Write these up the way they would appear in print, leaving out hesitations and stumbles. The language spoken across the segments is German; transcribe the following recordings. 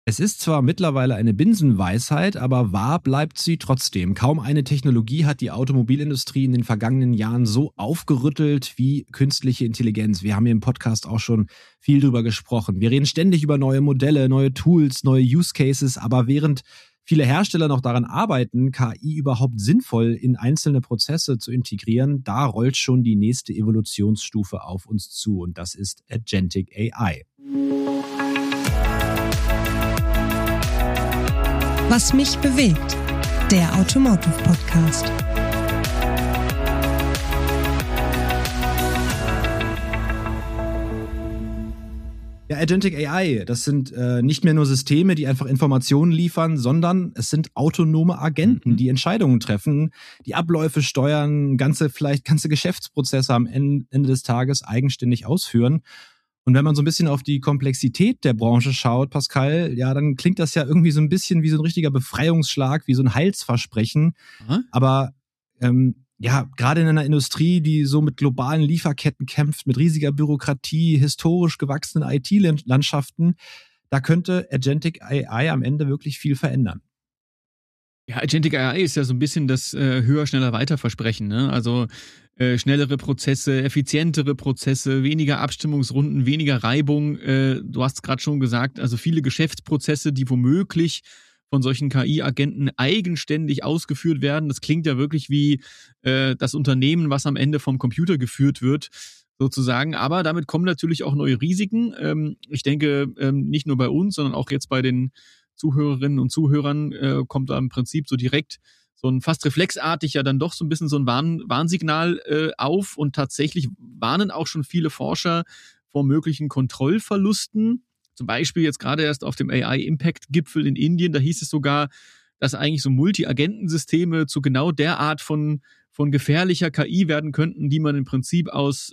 Es ist zwar mittlerweile eine Binsenweisheit, aber wahr bleibt sie trotzdem. Kaum eine Technologie hat die Automobilindustrie in den vergangenen Jahren so aufgerüttelt wie künstliche Intelligenz. Wir haben hier im Podcast auch schon viel drüber gesprochen. Wir reden ständig über neue Modelle, neue Tools, neue Use Cases, aber während viele Hersteller noch daran arbeiten, KI überhaupt sinnvoll in einzelne Prozesse zu integrieren, da rollt schon die nächste Evolutionsstufe auf uns zu und das ist Agentic AI. Was mich bewegt, der Automotive Podcast. Ja, Agentic AI, das sind nicht mehr nur Systeme, die einfach Informationen liefern, sondern es sind autonome Agenten, die Entscheidungen treffen, die Abläufe steuern, vielleicht ganze Geschäftsprozesse am Ende des Tages eigenständig ausführen. Und wenn man so ein bisschen auf die Komplexität der Branche schaut, Pascal, ja, dann klingt das ja irgendwie so ein bisschen wie so ein richtiger Befreiungsschlag, wie so ein Heilsversprechen. Aber ja, gerade in einer Industrie, die so mit globalen Lieferketten kämpft, mit riesiger Bürokratie, historisch gewachsenen IT-Landschaften, da könnte Agentic AI am Ende wirklich viel verändern. Ja, Agentic AI ist ja so ein bisschen das höher, schneller, weiter Versprechen, ne? Also schnellere Prozesse, effizientere Prozesse, weniger Abstimmungsrunden, weniger Reibung. Du hast es gerade schon gesagt, also viele Geschäftsprozesse, die womöglich von solchen KI-Agenten eigenständig ausgeführt werden. Das klingt ja wirklich wie das Unternehmen, was am Ende vom Computer geführt wird, sozusagen. Aber damit kommen natürlich auch neue Risiken. Ich denke, nicht nur bei uns, sondern auch jetzt bei den Zuhörerinnen und Zuhörern kommt da im Prinzip so direkt so ein fast reflexartig ja dann doch so ein bisschen so ein Warnsignal auf und tatsächlich warnen auch schon viele Forscher vor möglichen Kontrollverlusten. Zum Beispiel jetzt gerade erst auf dem AI-Impact-Gipfel in Indien, da hieß es sogar, dass eigentlich so Multi-Agentensysteme zu genau der Art von gefährlicher KI werden könnten, die man im Prinzip aus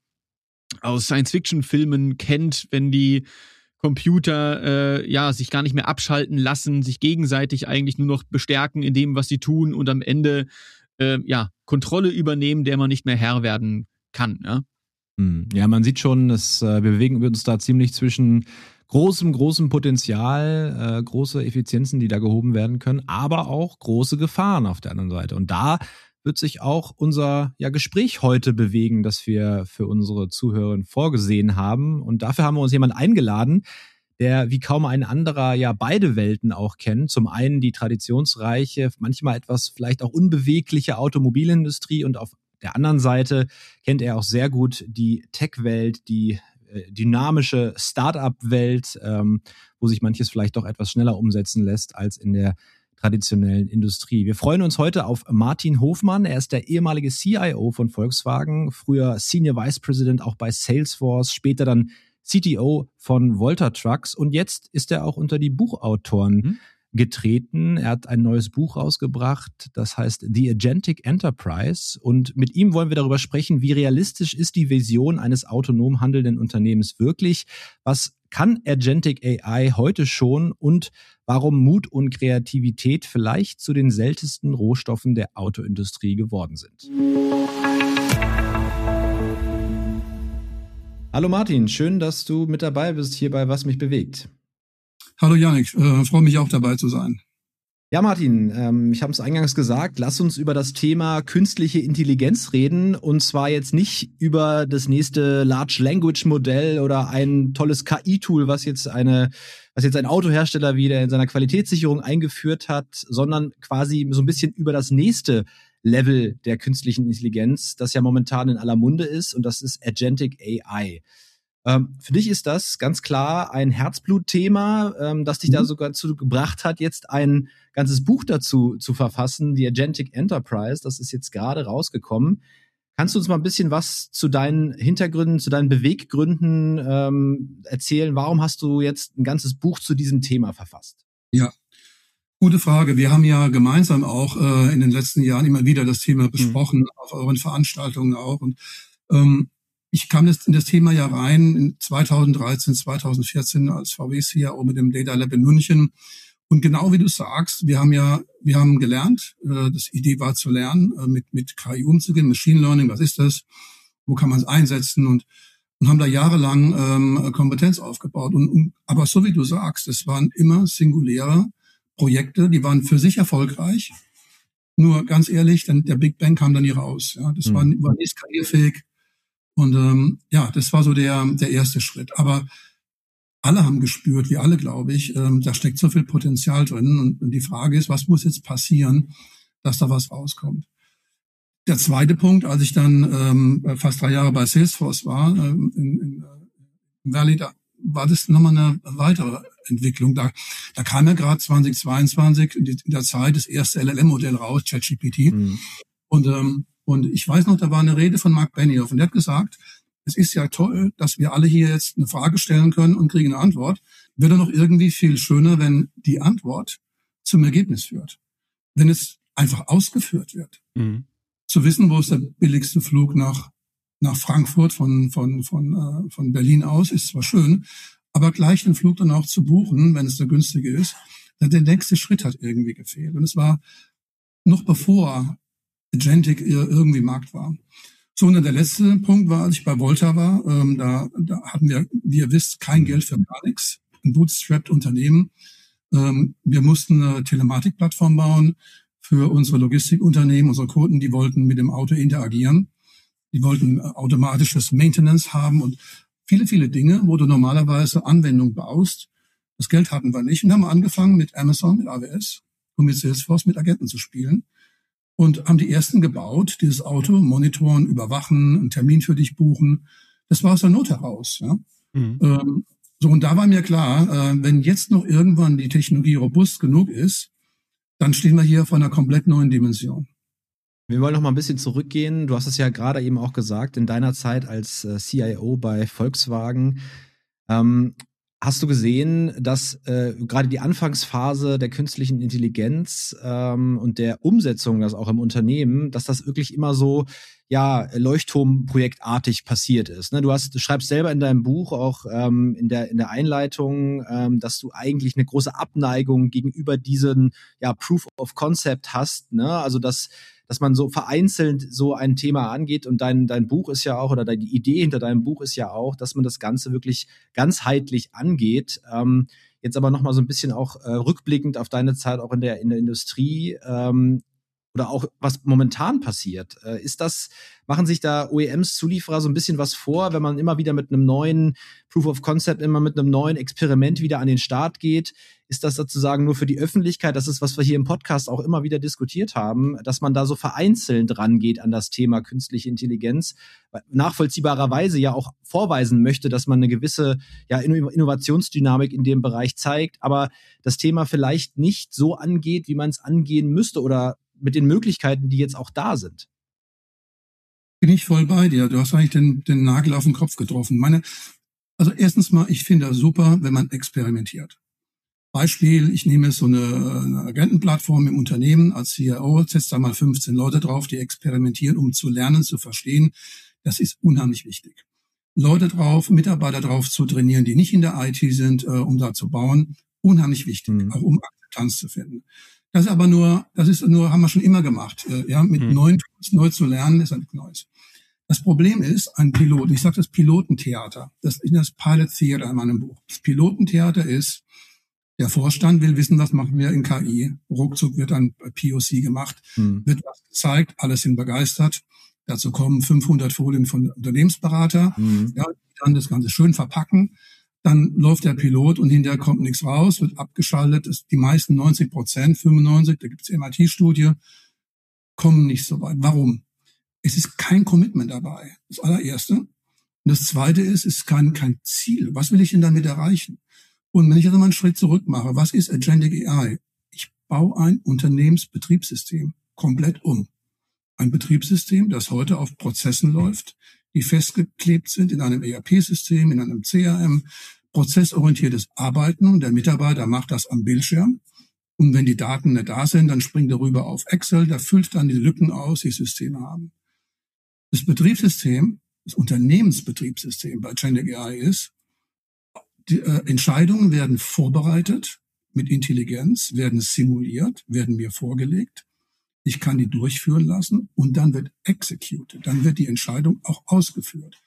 Science-Fiction-Filmen kennt, wenn die Computer sich gar nicht mehr abschalten lassen, sich gegenseitig eigentlich nur noch bestärken in dem, was sie tun und am Ende Kontrolle übernehmen, der man nicht mehr Herr werden kann. Ja, ja, man sieht schon, dass wir bewegen uns da ziemlich zwischen großem Potenzial, große Effizienzen, die da gehoben werden können, aber auch große Gefahren auf der anderen Seite. Und da wird sich auch unser Gespräch heute bewegen, das wir für unsere Zuhörer vorgesehen haben. Und dafür haben wir uns jemanden eingeladen, der wie kaum ein anderer beide Welten auch kennt. Zum einen die traditionsreiche, manchmal etwas vielleicht auch unbewegliche Automobilindustrie und auf der anderen Seite kennt er auch sehr gut die Tech-Welt, die dynamische Start-up-Welt, wo sich manches vielleicht doch etwas schneller umsetzen lässt als in der traditionellen Industrie. Wir freuen uns heute auf Martin Hofmann. Er ist der ehemalige CIO von Volkswagen, früher Senior Vice President auch bei Salesforce, später dann CTO von Volta Trucks und jetzt ist er auch unter die Buchautoren getreten. Er hat ein neues Buch rausgebracht, das heißt The Agentic Enterprise und mit ihm wollen wir darüber sprechen, wie realistisch ist die Vision eines autonom handelnden Unternehmens wirklich, was kann Agentic AI heute schon und warum Mut und Kreativität vielleicht zu den seltensten Rohstoffen der Autoindustrie geworden sind. Hallo Martin, schön, dass du mit dabei bist hier bei Was mich bewegt. Hallo Yannick, freue mich auch dabei zu sein. Ja Martin, ich habe es eingangs gesagt, lass uns über das Thema künstliche Intelligenz reden und zwar jetzt nicht über das nächste Large Language Modell oder ein tolles KI-Tool, was jetzt ein Autohersteller wieder in seiner Qualitätssicherung eingeführt hat, sondern quasi so ein bisschen über das nächste Level der künstlichen Intelligenz, das ja momentan in aller Munde ist und das ist Agentic AI. Für dich ist das ganz klar ein Herzblutthema, das dich da sogar dazu gebracht hat, jetzt ein ganzes Buch dazu zu verfassen, die Agentic Enterprise. Das ist jetzt gerade rausgekommen. Kannst du uns mal ein bisschen was zu deinen Hintergründen, zu deinen Beweggründen erzählen? Warum hast du jetzt ein ganzes Buch zu diesem Thema verfasst? Ja, gute Frage. Wir haben ja gemeinsam auch in den letzten Jahren immer wieder das Thema besprochen, auf euren Veranstaltungen auch. Und ich kam in das Thema ja rein in 2013, 2014 als VW-CIO mit dem Data Lab in München. Und genau wie du sagst, wir haben gelernt, das Idee war zu lernen, mit KI umzugehen, Machine Learning, was ist das? Wo kann man es einsetzen? Und und haben da jahrelang Kompetenz aufgebaut. Aber so wie du sagst, es waren immer singuläre Projekte, die waren für sich erfolgreich. Nur ganz ehrlich, der Big Bang kam dann nie raus. Ja, das war nicht skalierfähig. Und das war so der erste Schritt. Aber alle haben gespürt, wir alle, glaube ich, da steckt so viel Potenzial drin. Und die Frage ist, was muss jetzt passieren, dass da was rauskommt? Der zweite Punkt, als ich dann fast 3 Jahre bei Salesforce war, in Valley, da war das nochmal eine weitere Entwicklung. Da kam ja gerade 2022 in der Zeit das erste LLM-Modell raus, ChatGPT. Und ich weiß noch, da war eine Rede von Mark Benioff und der hat gesagt, es ist ja toll, dass wir alle hier jetzt eine Frage stellen können und kriegen eine Antwort. Wird doch noch irgendwie viel schöner, wenn die Antwort zum Ergebnis führt. Wenn es einfach ausgeführt wird. Zu wissen, wo ist der billigste Flug nach Frankfurt von Berlin aus, ist zwar schön, aber gleich den Flug dann auch zu buchen, wenn es der günstige ist, der nächste Schritt hat irgendwie gefehlt. Und es war noch bevor Agentic irgendwie Markt war. So, und dann der letzte Punkt war, als ich bei Volta war, da hatten wir, wie ihr wisst, kein Geld für gar nichts. Ein bootstrapped Unternehmen. Wir mussten eine Telematikplattform bauen für unsere Logistikunternehmen, unsere Kunden, die wollten mit dem Auto interagieren. Die wollten automatisches Maintenance haben und viele, viele Dinge, wo du normalerweise Anwendung baust. Das Geld hatten wir nicht und haben angefangen mit Amazon, mit AWS und mit Salesforce, mit Agenten zu spielen. Und haben die ersten gebaut, dieses Auto monitoren, überwachen, einen Termin für dich buchen. Das war aus der Not heraus. Ja? So, und da war mir klar, wenn jetzt noch irgendwann die Technologie robust genug ist, dann stehen wir hier vor einer komplett neuen Dimension. Wir wollen noch mal ein bisschen zurückgehen. Du hast es ja gerade eben auch gesagt, in deiner Zeit als CIO bei Volkswagen hast du gesehen, dass gerade die Anfangsphase der künstlichen Intelligenz und der Umsetzung, das auch im Unternehmen, dass das wirklich immer so Leuchtturmprojektartig passiert ist. Ne? Du schreibst selber in deinem Buch auch in der Einleitung, dass du eigentlich eine große Abneigung gegenüber diesen Proof of Concept hast. Ne? Also dass man so vereinzelt so ein Thema angeht und dein Buch ist ja auch, oder die Idee hinter deinem Buch ist ja auch, dass man das Ganze wirklich ganzheitlich angeht. Jetzt aber nochmal so ein bisschen auch rückblickend auf deine Zeit auch in der Industrie oder auch was momentan passiert. Machen sich da OEMs, Zulieferer so ein bisschen was vor, wenn man immer wieder mit einem neuen Proof of Concept, immer mit einem neuen Experiment wieder an den Start geht? Ist das sozusagen nur für die Öffentlichkeit? Das ist, was wir hier im Podcast auch immer wieder diskutiert haben, dass man da so vereinzelt rangeht an das Thema künstliche Intelligenz, nachvollziehbarerweise ja auch vorweisen möchte, dass man eine gewisse Innovationsdynamik in dem Bereich zeigt, aber das Thema vielleicht nicht so angeht, wie man es angehen müsste oder mit den Möglichkeiten, die jetzt auch da sind. Bin ich voll bei dir. Du hast eigentlich den Nagel auf den Kopf getroffen. Also erstens mal, ich finde das super, wenn man experimentiert. Beispiel, ich nehme so eine Agentenplattform im Unternehmen als CIO, setze da mal 15 Leute drauf, die experimentieren, um zu lernen, zu verstehen. Das ist unheimlich wichtig. Leute drauf, Mitarbeiter drauf zu trainieren, die nicht in der IT sind, um da zu bauen, unheimlich wichtig, auch um Akzeptanz zu finden. Das ist nur, haben wir schon immer gemacht. Mit neuen Tools neu zu lernen, ist nichts Neues. Das Problem ist, ein Pilot, ich sage das Pilotentheater, das ist das Pilot Theater in meinem Buch. Das Pilotentheater ist, der Vorstand will wissen, was machen wir in KI. Ruckzuck wird ein POC gemacht, wird was gezeigt, alle sind begeistert. Dazu kommen 500 Folien von Unternehmensberater, die dann das Ganze schön verpacken. Dann läuft der Pilot und hinterher kommt nichts raus, wird abgeschaltet. Die meisten 90%, 95%, da gibt es MIT-Studie, kommen nicht so weit. Warum? Es ist kein Commitment dabei, das allererste. Und das zweite ist, es ist kein Ziel. Was will ich denn damit erreichen? Und wenn ich also mal einen Schritt zurück mache, was ist Agentic AI? Ich baue ein Unternehmensbetriebssystem komplett um. Ein Betriebssystem, das heute auf Prozessen läuft, die festgeklebt sind in einem ERP-System, in einem CRM, prozessorientiertes Arbeiten und der Mitarbeiter macht das am Bildschirm. Und wenn die Daten nicht da sind, dann springt er rüber auf Excel, der füllt dann die Lücken aus, die Systeme haben. Das Betriebssystem, das Unternehmensbetriebssystem bei Agentic AI ist, die Entscheidungen werden vorbereitet mit Intelligenz, werden simuliert, werden mir vorgelegt. Ich kann die durchführen lassen und dann wird executed, dann wird die Entscheidung auch ausgeführt.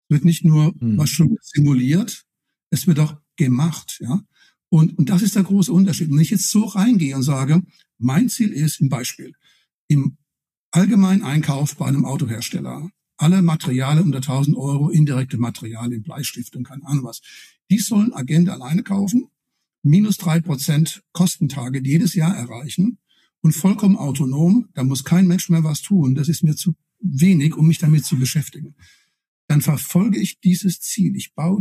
Es wird nicht nur was schon simuliert, es wird auch gemacht, ja. Und das ist der große Unterschied. Wenn ich jetzt so reingehe und sage, mein Ziel ist, im Beispiel, im allgemeinen Einkauf bei einem Autohersteller, alle Materialien unter 1.000 €, indirekte Materialien, Bleistift und keine Ahnung was, die sollen Agent alleine kaufen, minus 3% Kostentage jedes Jahr erreichen und vollkommen autonom, da muss kein Mensch mehr was tun, das ist mir zu wenig, um mich damit zu beschäftigen. Dann verfolge ich dieses Ziel. Ich baue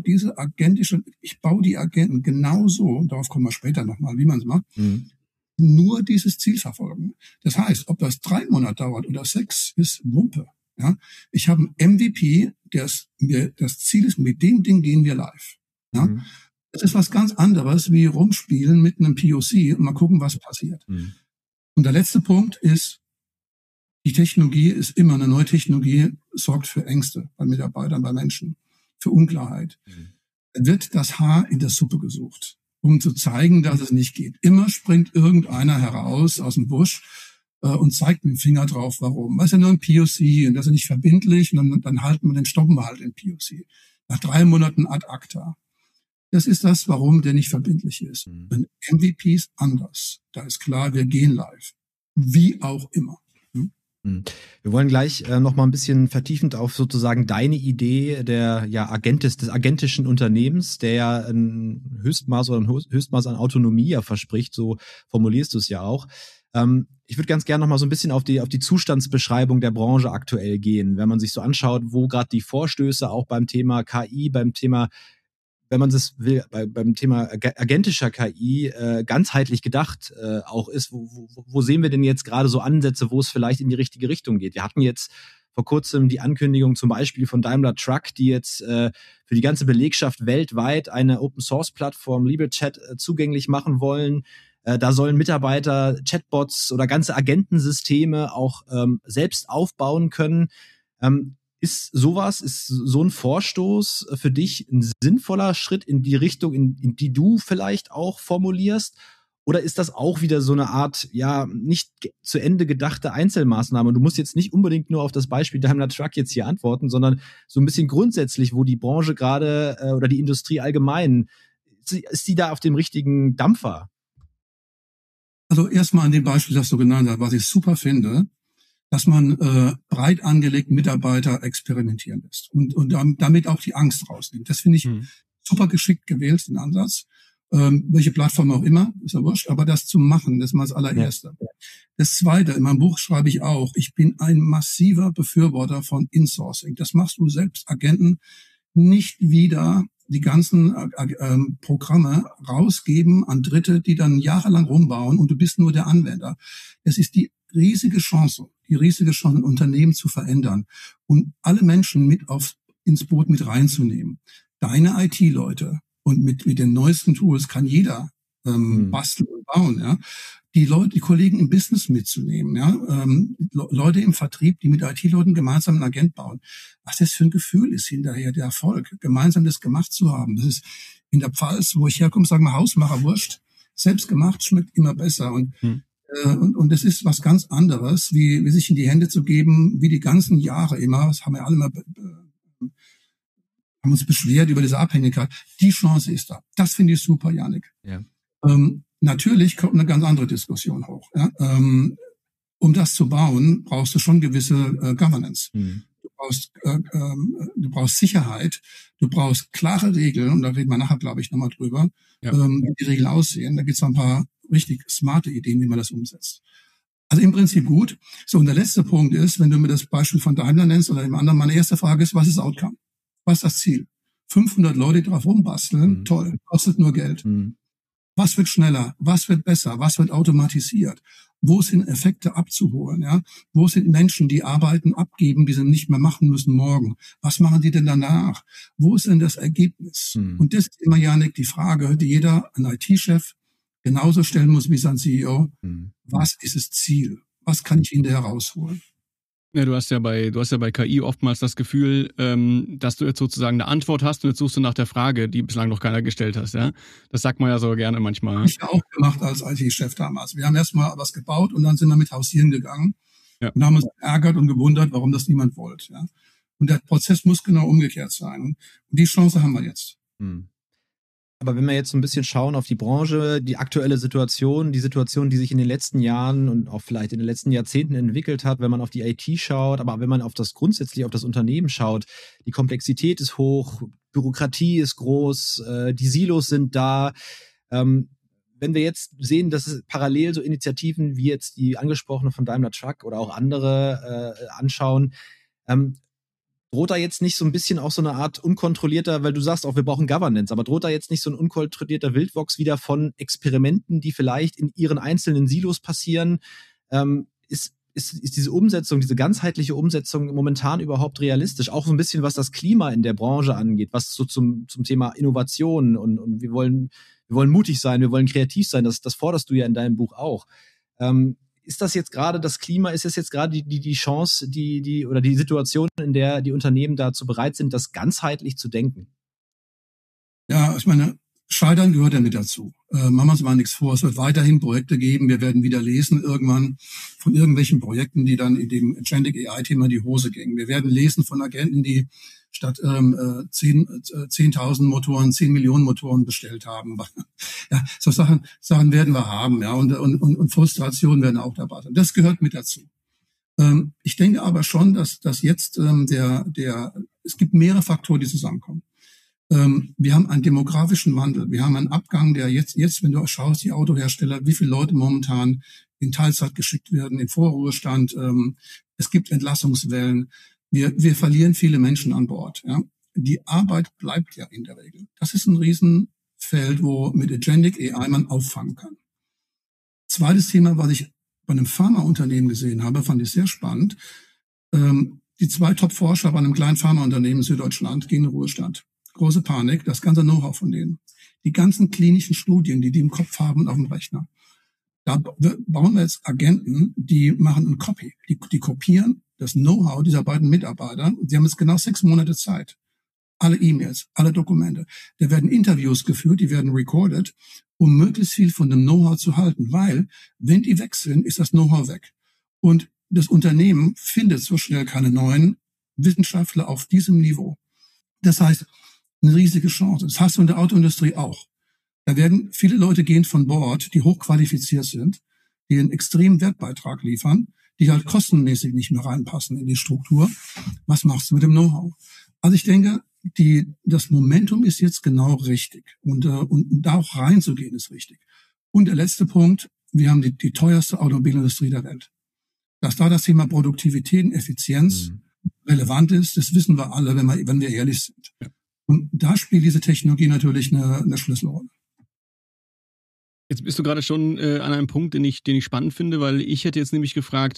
die Agenten genauso, und darauf kommen wir später nochmal, wie man es macht, nur dieses Ziel verfolgen. Das heißt, ob das 3 Monate dauert oder 6, ist Wumpe. Ja? Ich habe einen MVP, das Ziel ist, mit dem Ding gehen wir live. Ja? Das ist was ganz anderes, wie rumspielen mit einem POC und mal gucken, was passiert. Und der letzte Punkt ist, die Technologie ist immer, eine neue Technologie sorgt für Ängste bei Mitarbeitern, bei Menschen, für Unklarheit. Da wird das Haar in der Suppe gesucht, um zu zeigen, dass es nicht geht. Immer springt irgendeiner heraus aus dem Busch und zeigt mit dem Finger drauf, warum. Das ist ja nur ein POC und das ist nicht verbindlich und dann stoppen wir halt den POC. Nach 3 Monaten ad acta. Das ist das, warum der nicht verbindlich ist. Ein MVP ist anders. Da ist klar, wir gehen live. Wie auch immer. Wir wollen gleich noch mal ein bisschen vertiefend auf sozusagen deine Idee des agentischen Unternehmens, der ja ein Höchstmaß an Autonomie ja verspricht, so formulierst du es ja auch. Ich würde ganz gerne noch mal so ein bisschen auf die Zustandsbeschreibung der Branche aktuell gehen, wenn man sich so anschaut, wo gerade die Vorstöße auch beim Thema KI, beim Thema, wenn man das will, beim Thema agentischer KI ganzheitlich gedacht auch ist. Wo sehen wir denn jetzt gerade so Ansätze, wo es vielleicht in die richtige Richtung geht? Wir hatten jetzt vor kurzem die Ankündigung zum Beispiel von Daimler Truck, die jetzt für die ganze Belegschaft weltweit eine Open-Source-Plattform LibreChat zugänglich machen wollen. Da sollen Mitarbeiter Chatbots oder ganze Agentensysteme auch selbst aufbauen können. Ist so ein Vorstoß für dich ein sinnvoller Schritt in die Richtung, in die du vielleicht auch formulierst? Oder ist das auch wieder so eine Art, nicht zu Ende gedachte Einzelmaßnahme? Du musst jetzt nicht unbedingt nur auf das Beispiel Daimler Truck jetzt hier antworten, sondern so ein bisschen grundsätzlich, wo die Branche gerade oder die Industrie allgemein, ist die da auf dem richtigen Dampfer? Also erstmal an dem Beispiel, das du genannt hast, was ich super finde, dass man breit angelegt Mitarbeiter experimentieren lässt und damit auch die Angst rausnimmt. Das finde ich super geschickt gewählt, den Ansatz. Welche Plattform auch immer, ist ja wurscht, aber das zu machen, das ist mal das allererste. Ja. Das zweite, in meinem Buch schreibe ich auch, ich bin ein massiver Befürworter von Insourcing. Das machst du selbst, Agenten, nicht wieder die ganzen Programme rausgeben an Dritte, die dann jahrelang rumbauen und du bist nur der Anwender. Es ist die riesige Chance, ein Unternehmen zu verändern und alle Menschen ins Boot mit reinzunehmen. Deine IT-Leute und mit den neuesten Tools kann jeder basteln und bauen, ja. Die Kollegen im Business mitzunehmen, ja. Leute im Vertrieb, die mit IT-Leuten gemeinsam einen Agent bauen. Was das für ein Gefühl ist hinterher, der Erfolg, gemeinsam das gemacht zu haben. Das ist in der Pfalz, wo ich herkomme, sagen wir Hausmacher, wurscht. Selbst gemacht schmeckt immer besser und das ist was ganz anderes, wie sich in die Hände zu geben, wie die ganzen Jahre immer, das haben wir alle mal, haben uns beschwert über diese Abhängigkeit. Die Chance ist da. Das finde ich super, Jannik. Ja. Natürlich kommt eine ganz andere Diskussion hoch. Ja? Um das zu bauen, brauchst du schon gewisse Governance. Du brauchst Sicherheit, du brauchst klare Regeln, und da reden wir nachher, glaube ich, nochmal drüber, wie die Regeln aussehen. Da gibt es ein paar richtig smarte Ideen, wie man das umsetzt. Also im Prinzip gut. So, und der letzte Punkt ist, wenn du mir das Beispiel von Daimler nennst oder dem anderen, meine erste Frage ist, was ist Outcome? Was ist das Ziel? 500 Leute, die drauf rumbasteln, toll, kostet nur Geld. Was wird schneller? Was wird besser? Was wird automatisiert? Wo sind Effekte abzuholen? Ja? Wo sind Menschen, die Arbeiten abgeben, die sie nicht mehr machen müssen morgen? Was machen die denn danach? Wo ist denn das Ergebnis? Und das ist immer, Jannik, die Frage, die jeder, ein IT-Chef, genauso stellen muss wie sein CEO. Was ist das Ziel? Was kann ich hinterher rausholen? Ja, du hast ja bei KI oftmals das Gefühl, dass du jetzt sozusagen eine Antwort hast und jetzt suchst du nach der Frage, die bislang noch keiner gestellt hast, ja? Das sagt man ja so gerne manchmal. Habe ich ja auch gemacht als IT-Chef damals. Wir haben erstmal was gebaut und dann sind wir mit hausieren gegangen und haben uns geärgert und gewundert, warum das niemand wollte, ja? Und der Prozess muss genau umgekehrt sein. Und die Chance haben wir jetzt. Aber wenn wir jetzt so ein bisschen schauen auf die Branche, die aktuelle Situation, die Situation, die sich in den letzten Jahren und auch vielleicht in den letzten Jahrzehnten entwickelt hat, wenn man auf die IT schaut, aber wenn man grundsätzlich auf das Unternehmen schaut, die Komplexität ist hoch, Bürokratie ist groß, die Silos sind da. Wenn wir jetzt sehen, dass es parallel so Initiativen wie jetzt die angesprochene von Daimler Truck oder auch andere anschauen, droht da jetzt nicht so ein bisschen auch so eine Art unkontrollierter, weil du sagst auch, wir brauchen Governance, aber droht da jetzt nicht so ein unkontrollierter Wildwuchs wieder von Experimenten, die vielleicht in ihren einzelnen Silos passieren? Ist diese Umsetzung, diese ganzheitliche Umsetzung momentan überhaupt realistisch? Auch so ein bisschen, was das Klima in der Branche angeht, was so zum Thema Innovation und wir wollen mutig sein, wir wollen kreativ sein, das forderst du ja in deinem Buch auch. Ist das jetzt gerade das Klima, ist es jetzt gerade die Chance, oder die Situation, in der die Unternehmen dazu bereit sind, das ganzheitlich zu denken? Ja, ich meine, Scheitern gehört ja mit dazu. Machen wir uns mal nichts vor. Es wird weiterhin Projekte geben. Wir werden wieder lesen irgendwann von irgendwelchen Projekten, die dann in dem Agentic AI-Thema in die Hose gingen. Wir werden lesen von Agenten, die statt 10.000 Motoren 10 Millionen Motoren bestellt haben. Ja, so Sachen werden wir haben, ja, und Frustration werden auch dabei sein. Das gehört mit dazu. Ich denke aber schon, dass jetzt es gibt mehrere Faktoren, die zusammenkommen. Wir haben einen demografischen Wandel. Wir haben einen Abgang, der jetzt, wenn du schaust, die Autohersteller, wie viele Leute momentan in Teilzeit geschickt werden, in Vorruhestand. Es gibt Entlassungswellen. Wir verlieren viele Menschen an Bord. Ja. Die Arbeit bleibt ja in der Regel. Das ist ein Riesenfeld, wo mit Agentic AI man auffangen kann. Zweites Thema, was ich bei einem Pharmaunternehmen gesehen habe, fand ich sehr spannend. Die 2 Top-Forscher bei einem kleinen Pharmaunternehmen in Süddeutschland gehen in den Ruhestand. Große Panik, das ganze Know-how von denen. Die ganzen klinischen Studien, die im Kopf haben auf dem Rechner. Da bauen wir jetzt Agenten, die machen ein Copy. Die kopieren das Know-how dieser beiden Mitarbeiter. Die haben jetzt genau 6 Monate Zeit. Alle E-Mails, alle Dokumente. Da werden Interviews geführt, die werden recorded, um möglichst viel von dem Know-how zu halten. Weil, wenn die weg sind, ist das Know-how weg. Und das Unternehmen findet so schnell keine neuen Wissenschaftler auf diesem Niveau. Das heißt, eine riesige Chance. Das hast du in der Autoindustrie auch. Da werden viele Leute gehen von Bord, die hochqualifiziert sind, die einen extremen Wertbeitrag liefern, die halt kostenmäßig nicht mehr reinpassen in die Struktur. Was machst du mit dem Know-how? Also ich denke, das Momentum ist jetzt genau richtig. Und da auch reinzugehen ist richtig. Und der letzte Punkt, wir haben die teuerste Automobilindustrie der Welt. Dass da das Thema Produktivität und Effizienz relevant ist, das wissen wir alle, wenn wir ehrlich sind. Ja. Und da spielt diese Technologie natürlich eine Schlüsselrolle. Jetzt bist du gerade schon an einem Punkt, den ich spannend finde, weil ich hätte jetzt nämlich gefragt,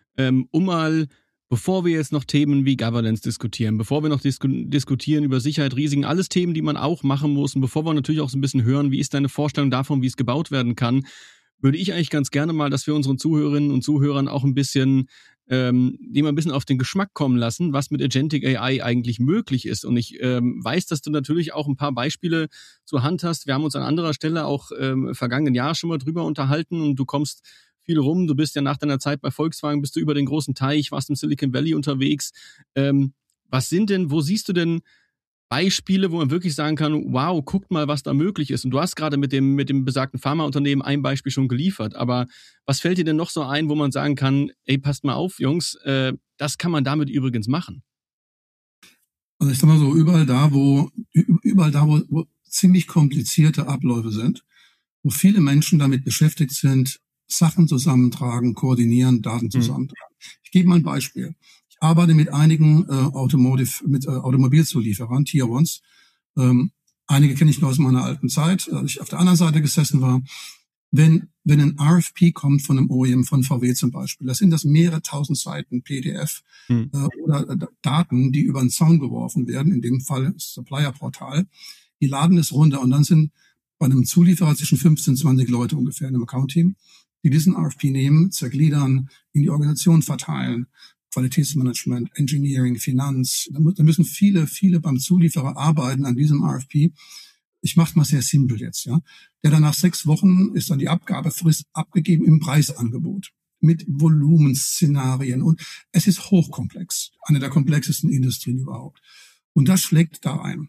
bevor wir jetzt noch Themen wie Governance diskutieren, bevor wir noch diskutieren über Sicherheit, Risiken, alles Themen, die man auch machen muss und bevor wir natürlich auch so ein bisschen hören, wie ist deine Vorstellung davon, wie es gebaut werden kann, würde ich eigentlich ganz gerne mal, dass wir unseren Zuhörerinnen und Zuhörern auch ein bisschen die mal ein bisschen auf den Geschmack kommen lassen, was mit Agentic AI eigentlich möglich ist. Und ich weiß, dass du natürlich auch ein paar Beispiele zur Hand hast. Wir haben uns an anderer Stelle auch vergangenen Jahr schon mal drüber unterhalten und du kommst viel rum. Du bist ja nach deiner Zeit bei Volkswagen, bist du über den großen Teich, warst im Silicon Valley unterwegs. Wo siehst du denn Beispiele, wo man wirklich sagen kann, wow, guckt mal, was da möglich ist. Und du hast gerade mit dem besagten Pharmaunternehmen ein Beispiel schon geliefert. Aber was fällt dir denn noch so ein, wo man sagen kann, ey, passt mal auf, Jungs, das kann man damit übrigens machen? Also ich sag mal so, überall da, wo ziemlich komplizierte Abläufe sind, wo viele Menschen damit beschäftigt sind, Sachen zusammentragen, koordinieren, Daten zusammentragen. Ich gebe mal ein Beispiel. Ich arbeite mit einigen Automobilzulieferern, Tier Ones. Einige kenne ich noch aus meiner alten Zeit, als ich auf der anderen Seite gesessen war. Wenn ein RFP kommt von einem OEM, von VW zum Beispiel, das sind das mehrere tausend Seiten PDF oder Daten, die über den Zaun geworfen werden, in dem Fall das Supplier-Portal. Die laden es runter und dann sind bei einem Zulieferer zwischen 15, 20 Leute ungefähr in einem Account-Team, die diesen RFP nehmen, zergliedern, in die Organisation verteilen. Qualitätsmanagement, Engineering, Finanz. Da müssen viele beim Zulieferer arbeiten an diesem RFP. Ich mache es mal sehr simpel jetzt, ja. Der dann nach 6 Wochen ist dann die Abgabefrist abgegeben im Preisangebot. mit Volumenszenarien. Und es ist hochkomplex, eine der komplexesten Industrien überhaupt. Und das schlägt da ein.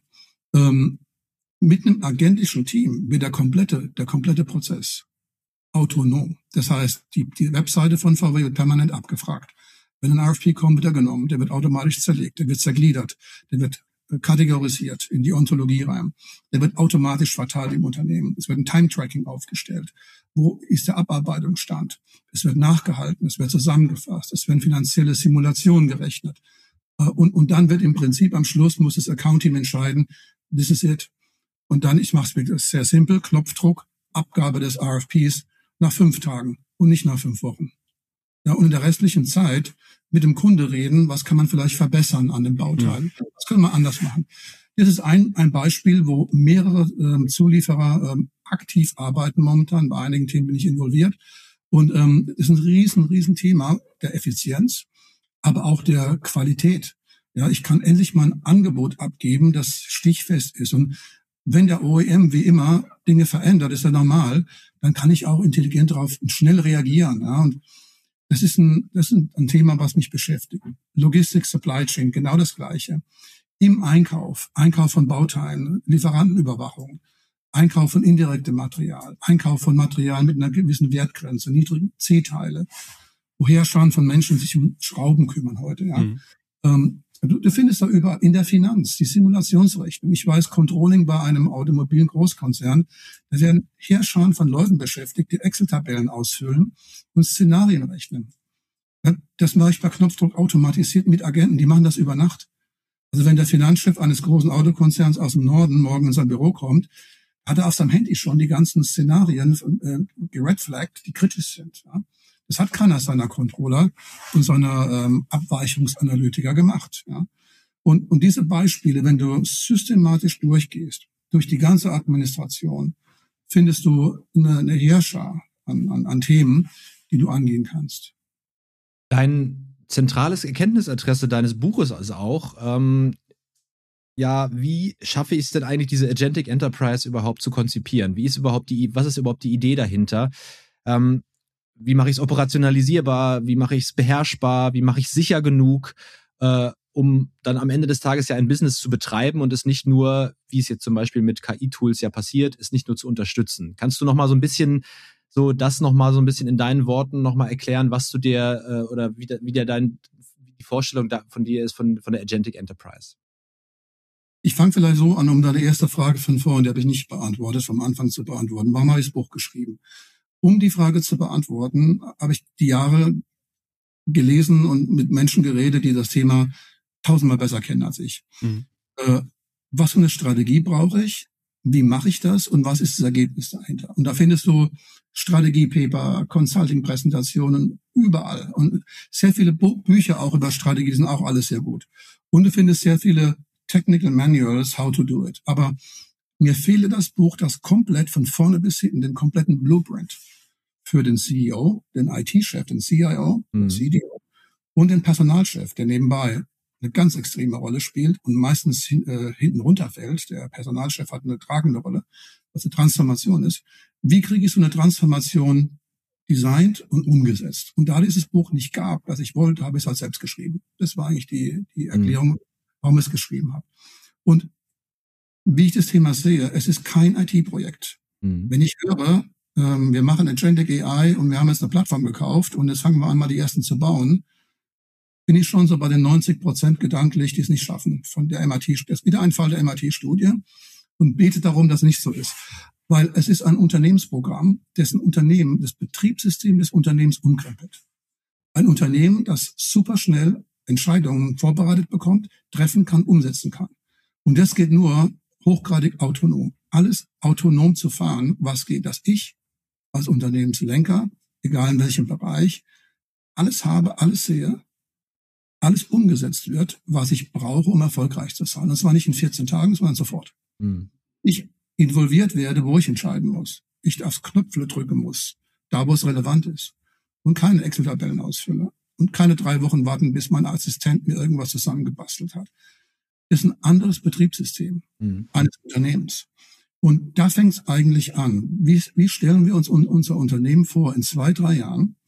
Mit einem agentischen Team wird der komplette Prozess autonom. Das heißt, die Webseite von VW wird permanent abgefragt. Wenn ein RFP kommt, wird er genommen, der wird automatisch zerlegt, der wird zergliedert, der wird kategorisiert in die Ontologie rein. Der wird automatisch verteilt im Unternehmen. Es wird ein Time-Tracking aufgestellt. Wo ist der Abarbeitungsstand? Es wird nachgehalten, es wird zusammengefasst, es werden finanzielle Simulationen gerechnet. Und dann wird im Prinzip am Schluss muss das Account-Team entscheiden, this is it. Und dann, ich mache es sehr simpel, Knopfdruck, Abgabe des RFPs nach 5 Tagen und nicht nach 5 Wochen. Ja, und in der restlichen Zeit mit dem Kunde reden, was kann man vielleicht verbessern an dem Bauteil? Was können wir anders machen? Das ist ein Beispiel, wo mehrere Zulieferer aktiv arbeiten momentan. Bei einigen Themen bin ich involviert. Und das ist ein riesen Thema der Effizienz, aber auch der Qualität. Ja, ich kann endlich mal ein Angebot abgeben, das stichfest ist. Und wenn der OEM wie immer Dinge verändert, ist ja normal, dann kann ich auch intelligent darauf schnell reagieren. Ja, und das ist ein Thema, was mich beschäftigt. Logistik, Supply Chain, genau das Gleiche. Im Einkauf von Bauteilen, Lieferantenüberwachung, Einkauf von indirektem Material, Einkauf von Material mit einer gewissen Wertgrenze, niedrigen C-Teile, woher schon von Menschen sich um Schrauben kümmern heute. Ja. Du findest da überall in der Finanz die Simulationsrechnung. Ich weiß, Controlling bei einem automobilen Großkonzern, da werden Heerscharen von Leuten beschäftigt, die Excel-Tabellen ausfüllen und Szenarien rechnen. Das mache ich per Knopfdruck automatisiert mit Agenten, die machen das über Nacht. Also wenn der Finanzchef eines großen Autokonzerns aus dem Norden morgen in sein Büro kommt, hat er auf seinem Handy schon die ganzen Szenarien geredflaggt, die kritisch sind. Ja. Das hat keiner seiner Controller und seiner Abweichungsanalytiker gemacht. Ja. Und diese Beispiele, wenn du systematisch durchgehst, durch die ganze Administration, findest du eine Heerschar an Themen, die du angehen kannst. Dein zentrales Erkenntnisadresse deines Buches ist auch, wie schaffe ich es denn eigentlich, diese Agentic Enterprise überhaupt zu konzipieren? Was ist überhaupt die Idee dahinter? Wie mache ich es operationalisierbar? Wie mache ich es beherrschbar? Wie mache ich es sicher genug, um dann am Ende des Tages ja ein Business zu betreiben und es nicht nur, wie es jetzt zum Beispiel mit KI-Tools ja passiert, es nicht nur zu unterstützen? Kannst du noch mal so ein bisschen in deinen Worten noch mal erklären, was du dir oder wie die Vorstellung von dir ist von der Agentic Enterprise? Ich fange vielleicht so an, um deine erste Frage von vorhin, die habe ich nicht beantwortet, vom Anfang zu beantworten. Warum habe ich das Buch geschrieben? Um die Frage zu beantworten, habe ich die Jahre gelesen und mit Menschen geredet, die das Thema 1000-mal besser kennen als ich. Was für eine Strategie brauche ich? Wie mache ich das? Und was ist das Ergebnis dahinter? Und da findest du Strategiepaper, Consulting-Präsentationen überall. Und sehr viele Bücher auch über Strategie, die sind auch alles sehr gut. Und du findest sehr viele Technical Manuals, how to do it. Aber mir fehle das Buch, das komplett von vorne bis hinten, den kompletten Blueprint für den CEO, den IT-Chef, den CIO, den CDO und den Personalchef, der nebenbei eine ganz extreme Rolle spielt und meistens hinten runterfällt. Der Personalchef hat eine tragende Rolle, was eine Transformation ist. Wie kriege ich so eine Transformation designt und umgesetzt? Und da dieses Buch nicht gab, was ich wollte, habe ich es halt selbst geschrieben. Das war eigentlich die Erklärung, warum ich es geschrieben habe. Und wie ich das Thema sehe, es ist kein IT-Projekt. Wenn ich höre, wir machen Agentic AI und wir haben jetzt eine Plattform gekauft und jetzt fangen wir an, mal die ersten zu bauen, bin ich schon so bei den 90% gedanklich, die es nicht schaffen. Von der MIT, das ist wieder ein Fall der MIT-Studie und bete darum, dass es nicht so ist. Weil es ist ein Unternehmensprogramm, dessen Unternehmen, das Betriebssystem des Unternehmens umkrempelt. Ein Unternehmen, das super schnell Entscheidungen vorbereitet bekommt, treffen kann, umsetzen kann. Und das geht nur hochgradig autonom. Alles autonom zu fahren, was geht, dass ich als Unternehmenslenker, egal in welchem Bereich, alles habe, alles sehe, alles umgesetzt wird, was ich brauche, um erfolgreich zu sein. Und zwar nicht in 14 Tagen, sondern sofort. Ich involviert werde, wo ich entscheiden muss. Ich aufs Knöpfle drücken muss, da wo es relevant ist. Und keine Excel-Tabellen ausfülle. Und keine 3 Wochen warten, bis mein Assistent mir irgendwas zusammengebastelt hat. Das ist ein anderes Betriebssystem eines Unternehmens. Und da fängt es eigentlich an. Wie stellen wir uns unser Unternehmen vor in 2-3 Jahren,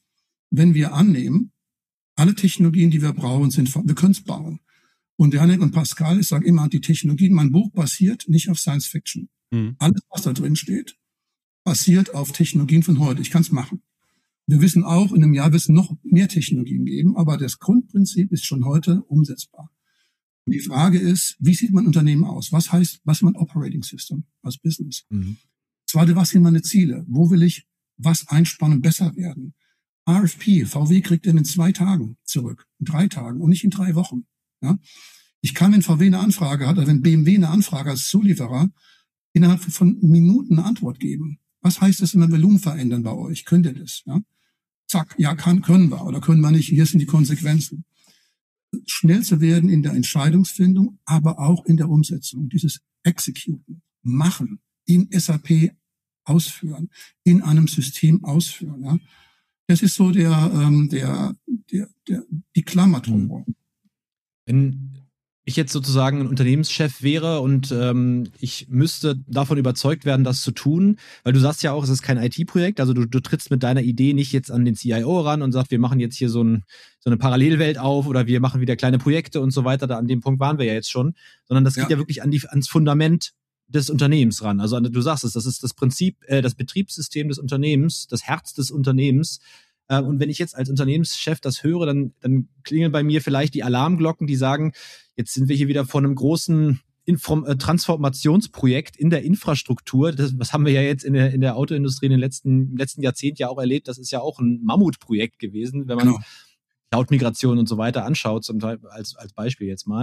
wenn wir annehmen, alle Technologien, die wir brauchen, wir können es bauen. Und Yannick und Pascal, ich sage immer, die Technologien, mein Buch basiert nicht auf Science Fiction. Alles, was da drin steht, basiert auf Technologien von heute. Ich kann es machen. Wir wissen auch, in einem Jahr wird es noch mehr Technologien geben, aber das Grundprinzip ist schon heute umsetzbar. Und die Frage ist, wie sieht mein Unternehmen aus? Was ist mein Operating System als Business? Zweite, was sind meine Ziele? Wo will ich was einsparen, besser werden? RFP, VW kriegt den in 2 Tagen zurück, in 3 Tagen und nicht in 3 Wochen. Ja? Ich kann, wenn VW eine Anfrage hat, oder wenn BMW eine Anfrage als Zulieferer, innerhalb von Minuten eine Antwort geben. Was heißt das, wenn wir Volumen verändern bei euch? Könnt ihr das? Ja? Zack, ja, können wir oder können wir nicht. Hier sind die Konsequenzen. Schnell zu werden in der Entscheidungsfindung, aber auch in der Umsetzung. Dieses Executen, machen, in SAP ausführen, in einem System ausführen. Ja? Das ist so die Klammer drumherum. Wenn ich jetzt sozusagen ein Unternehmenschef wäre und ich müsste davon überzeugt werden, das zu tun, weil du sagst ja auch, es ist kein IT-Projekt, also du trittst mit deiner Idee nicht jetzt an den CIO ran und sagst, wir machen jetzt hier so eine Parallelwelt auf oder wir machen wieder kleine Projekte und so weiter, da an dem Punkt waren wir ja jetzt schon, sondern das geht ja wirklich ans Fundament des Unternehmens ran. Also du sagst es, das ist das Prinzip, das Betriebssystem des Unternehmens, das Herz des Unternehmens. Und wenn ich jetzt als Unternehmenschef das höre, dann klingeln bei mir vielleicht die Alarmglocken, die sagen, jetzt sind wir hier wieder vor einem großen Transformationsprojekt in der Infrastruktur. Das haben wir ja jetzt in der Autoindustrie im letzten Jahrzehnt ja auch erlebt. Das ist ja auch ein Mammutprojekt gewesen, wenn man Cloud-Migration und so weiter anschaut, zum Teil als Beispiel jetzt mal.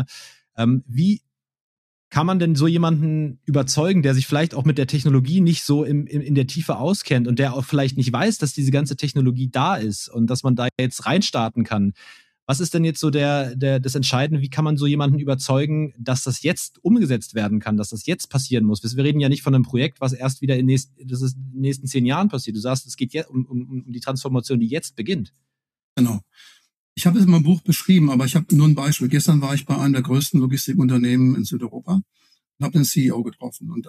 Wie kann man denn so jemanden überzeugen, der sich vielleicht auch mit der Technologie nicht so in der Tiefe auskennt und der auch vielleicht nicht weiß, dass diese ganze Technologie da ist und dass man da jetzt reinstarten kann? Was ist denn jetzt so das Entscheidende? Wie kann man so jemanden überzeugen, dass das jetzt umgesetzt werden kann, dass das jetzt passieren muss? Wir reden ja nicht von einem Projekt, was erst wieder in den nächsten 10 Jahren passiert. Du sagst, es geht jetzt um die Transformation, die jetzt beginnt. Genau. Ich habe es in meinem Buch beschrieben, aber ich habe nur ein Beispiel. Gestern war ich bei einem der größten Logistikunternehmen in Südeuropa und habe den CEO getroffen. Und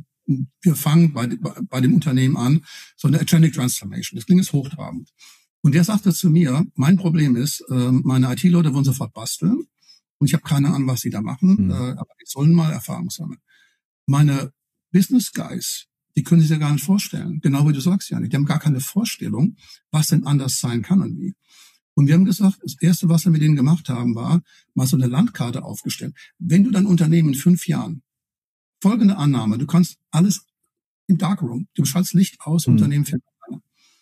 wir fangen bei dem Unternehmen an, so eine Agentic Transformation. Das klingt jetzt hochtrabend. Und der sagte zu mir, mein Problem ist, meine IT-Leute wollen sofort basteln und ich habe keine Ahnung, was sie da machen, aber die sollen mal Erfahrung sammeln. Meine Business Guys, die können sich ja gar nicht vorstellen. Genau wie du sagst, Janik. Die haben gar keine Vorstellung, was denn anders sein kann und wie. Und wir haben gesagt, das Erste, was wir mit denen gemacht haben, war mal so eine Landkarte aufgestellt. Wenn du dein Unternehmen in 5 Jahren, folgende Annahme, du kannst alles im Darkroom, du schaltest Licht aus, Unternehmen fängt an.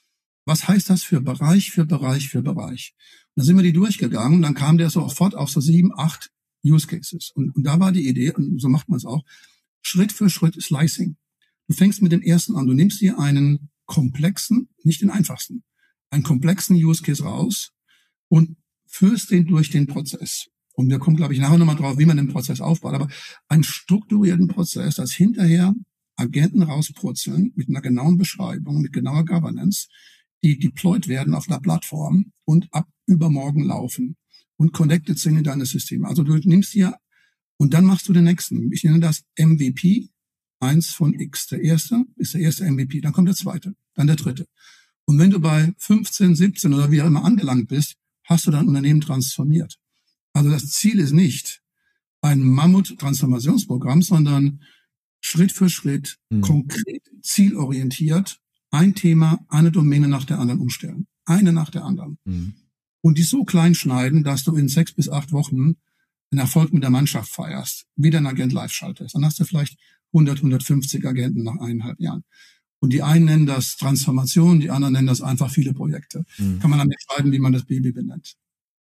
Was heißt das für Bereich, für Bereich, für Bereich? Und dann sind wir die durchgegangen und dann kam der sofort auf so 7, 8 Use Cases. Und da war die Idee, und so macht man es auch, Schritt für Schritt Slicing. Du fängst mit dem ersten an, du nimmst dir einen komplexen, nicht den einfachsten, einen komplexen Use Case raus, und führst den durch den Prozess. Und wir kommen, glaube ich, nachher nochmal drauf, wie man den Prozess aufbaut. Aber einen strukturierten Prozess, dass hinterher Agenten rauspurzeln mit einer genauen Beschreibung, mit genauer Governance, die deployed werden auf einer Plattform und ab übermorgen laufen und connected sind in deine Systeme. Also du nimmst hier und dann machst du den nächsten. Ich nenne das MVP, 1 von X. Der erste ist der erste MVP, dann kommt der zweite, dann der dritte. Und wenn du bei 15, 17 oder wie auch immer angelangt bist, hast du dein Unternehmen transformiert. Also das Ziel ist nicht ein Mammut-Transformationsprogramm, sondern Schritt für Schritt, konkret, zielorientiert, ein Thema, eine Domäne nach der anderen umstellen. Eine nach der anderen. Und die so klein schneiden, dass du in 6 bis 8 Wochen einen Erfolg mit der Mannschaft feierst, wieder einen Agent live schaltest. Dann hast du vielleicht 100, 150 Agenten nach 1,5 Jahren. Und die einen nennen das Transformation, die anderen nennen das einfach viele Projekte. Kann man dann entscheiden, wie man das Baby benennt.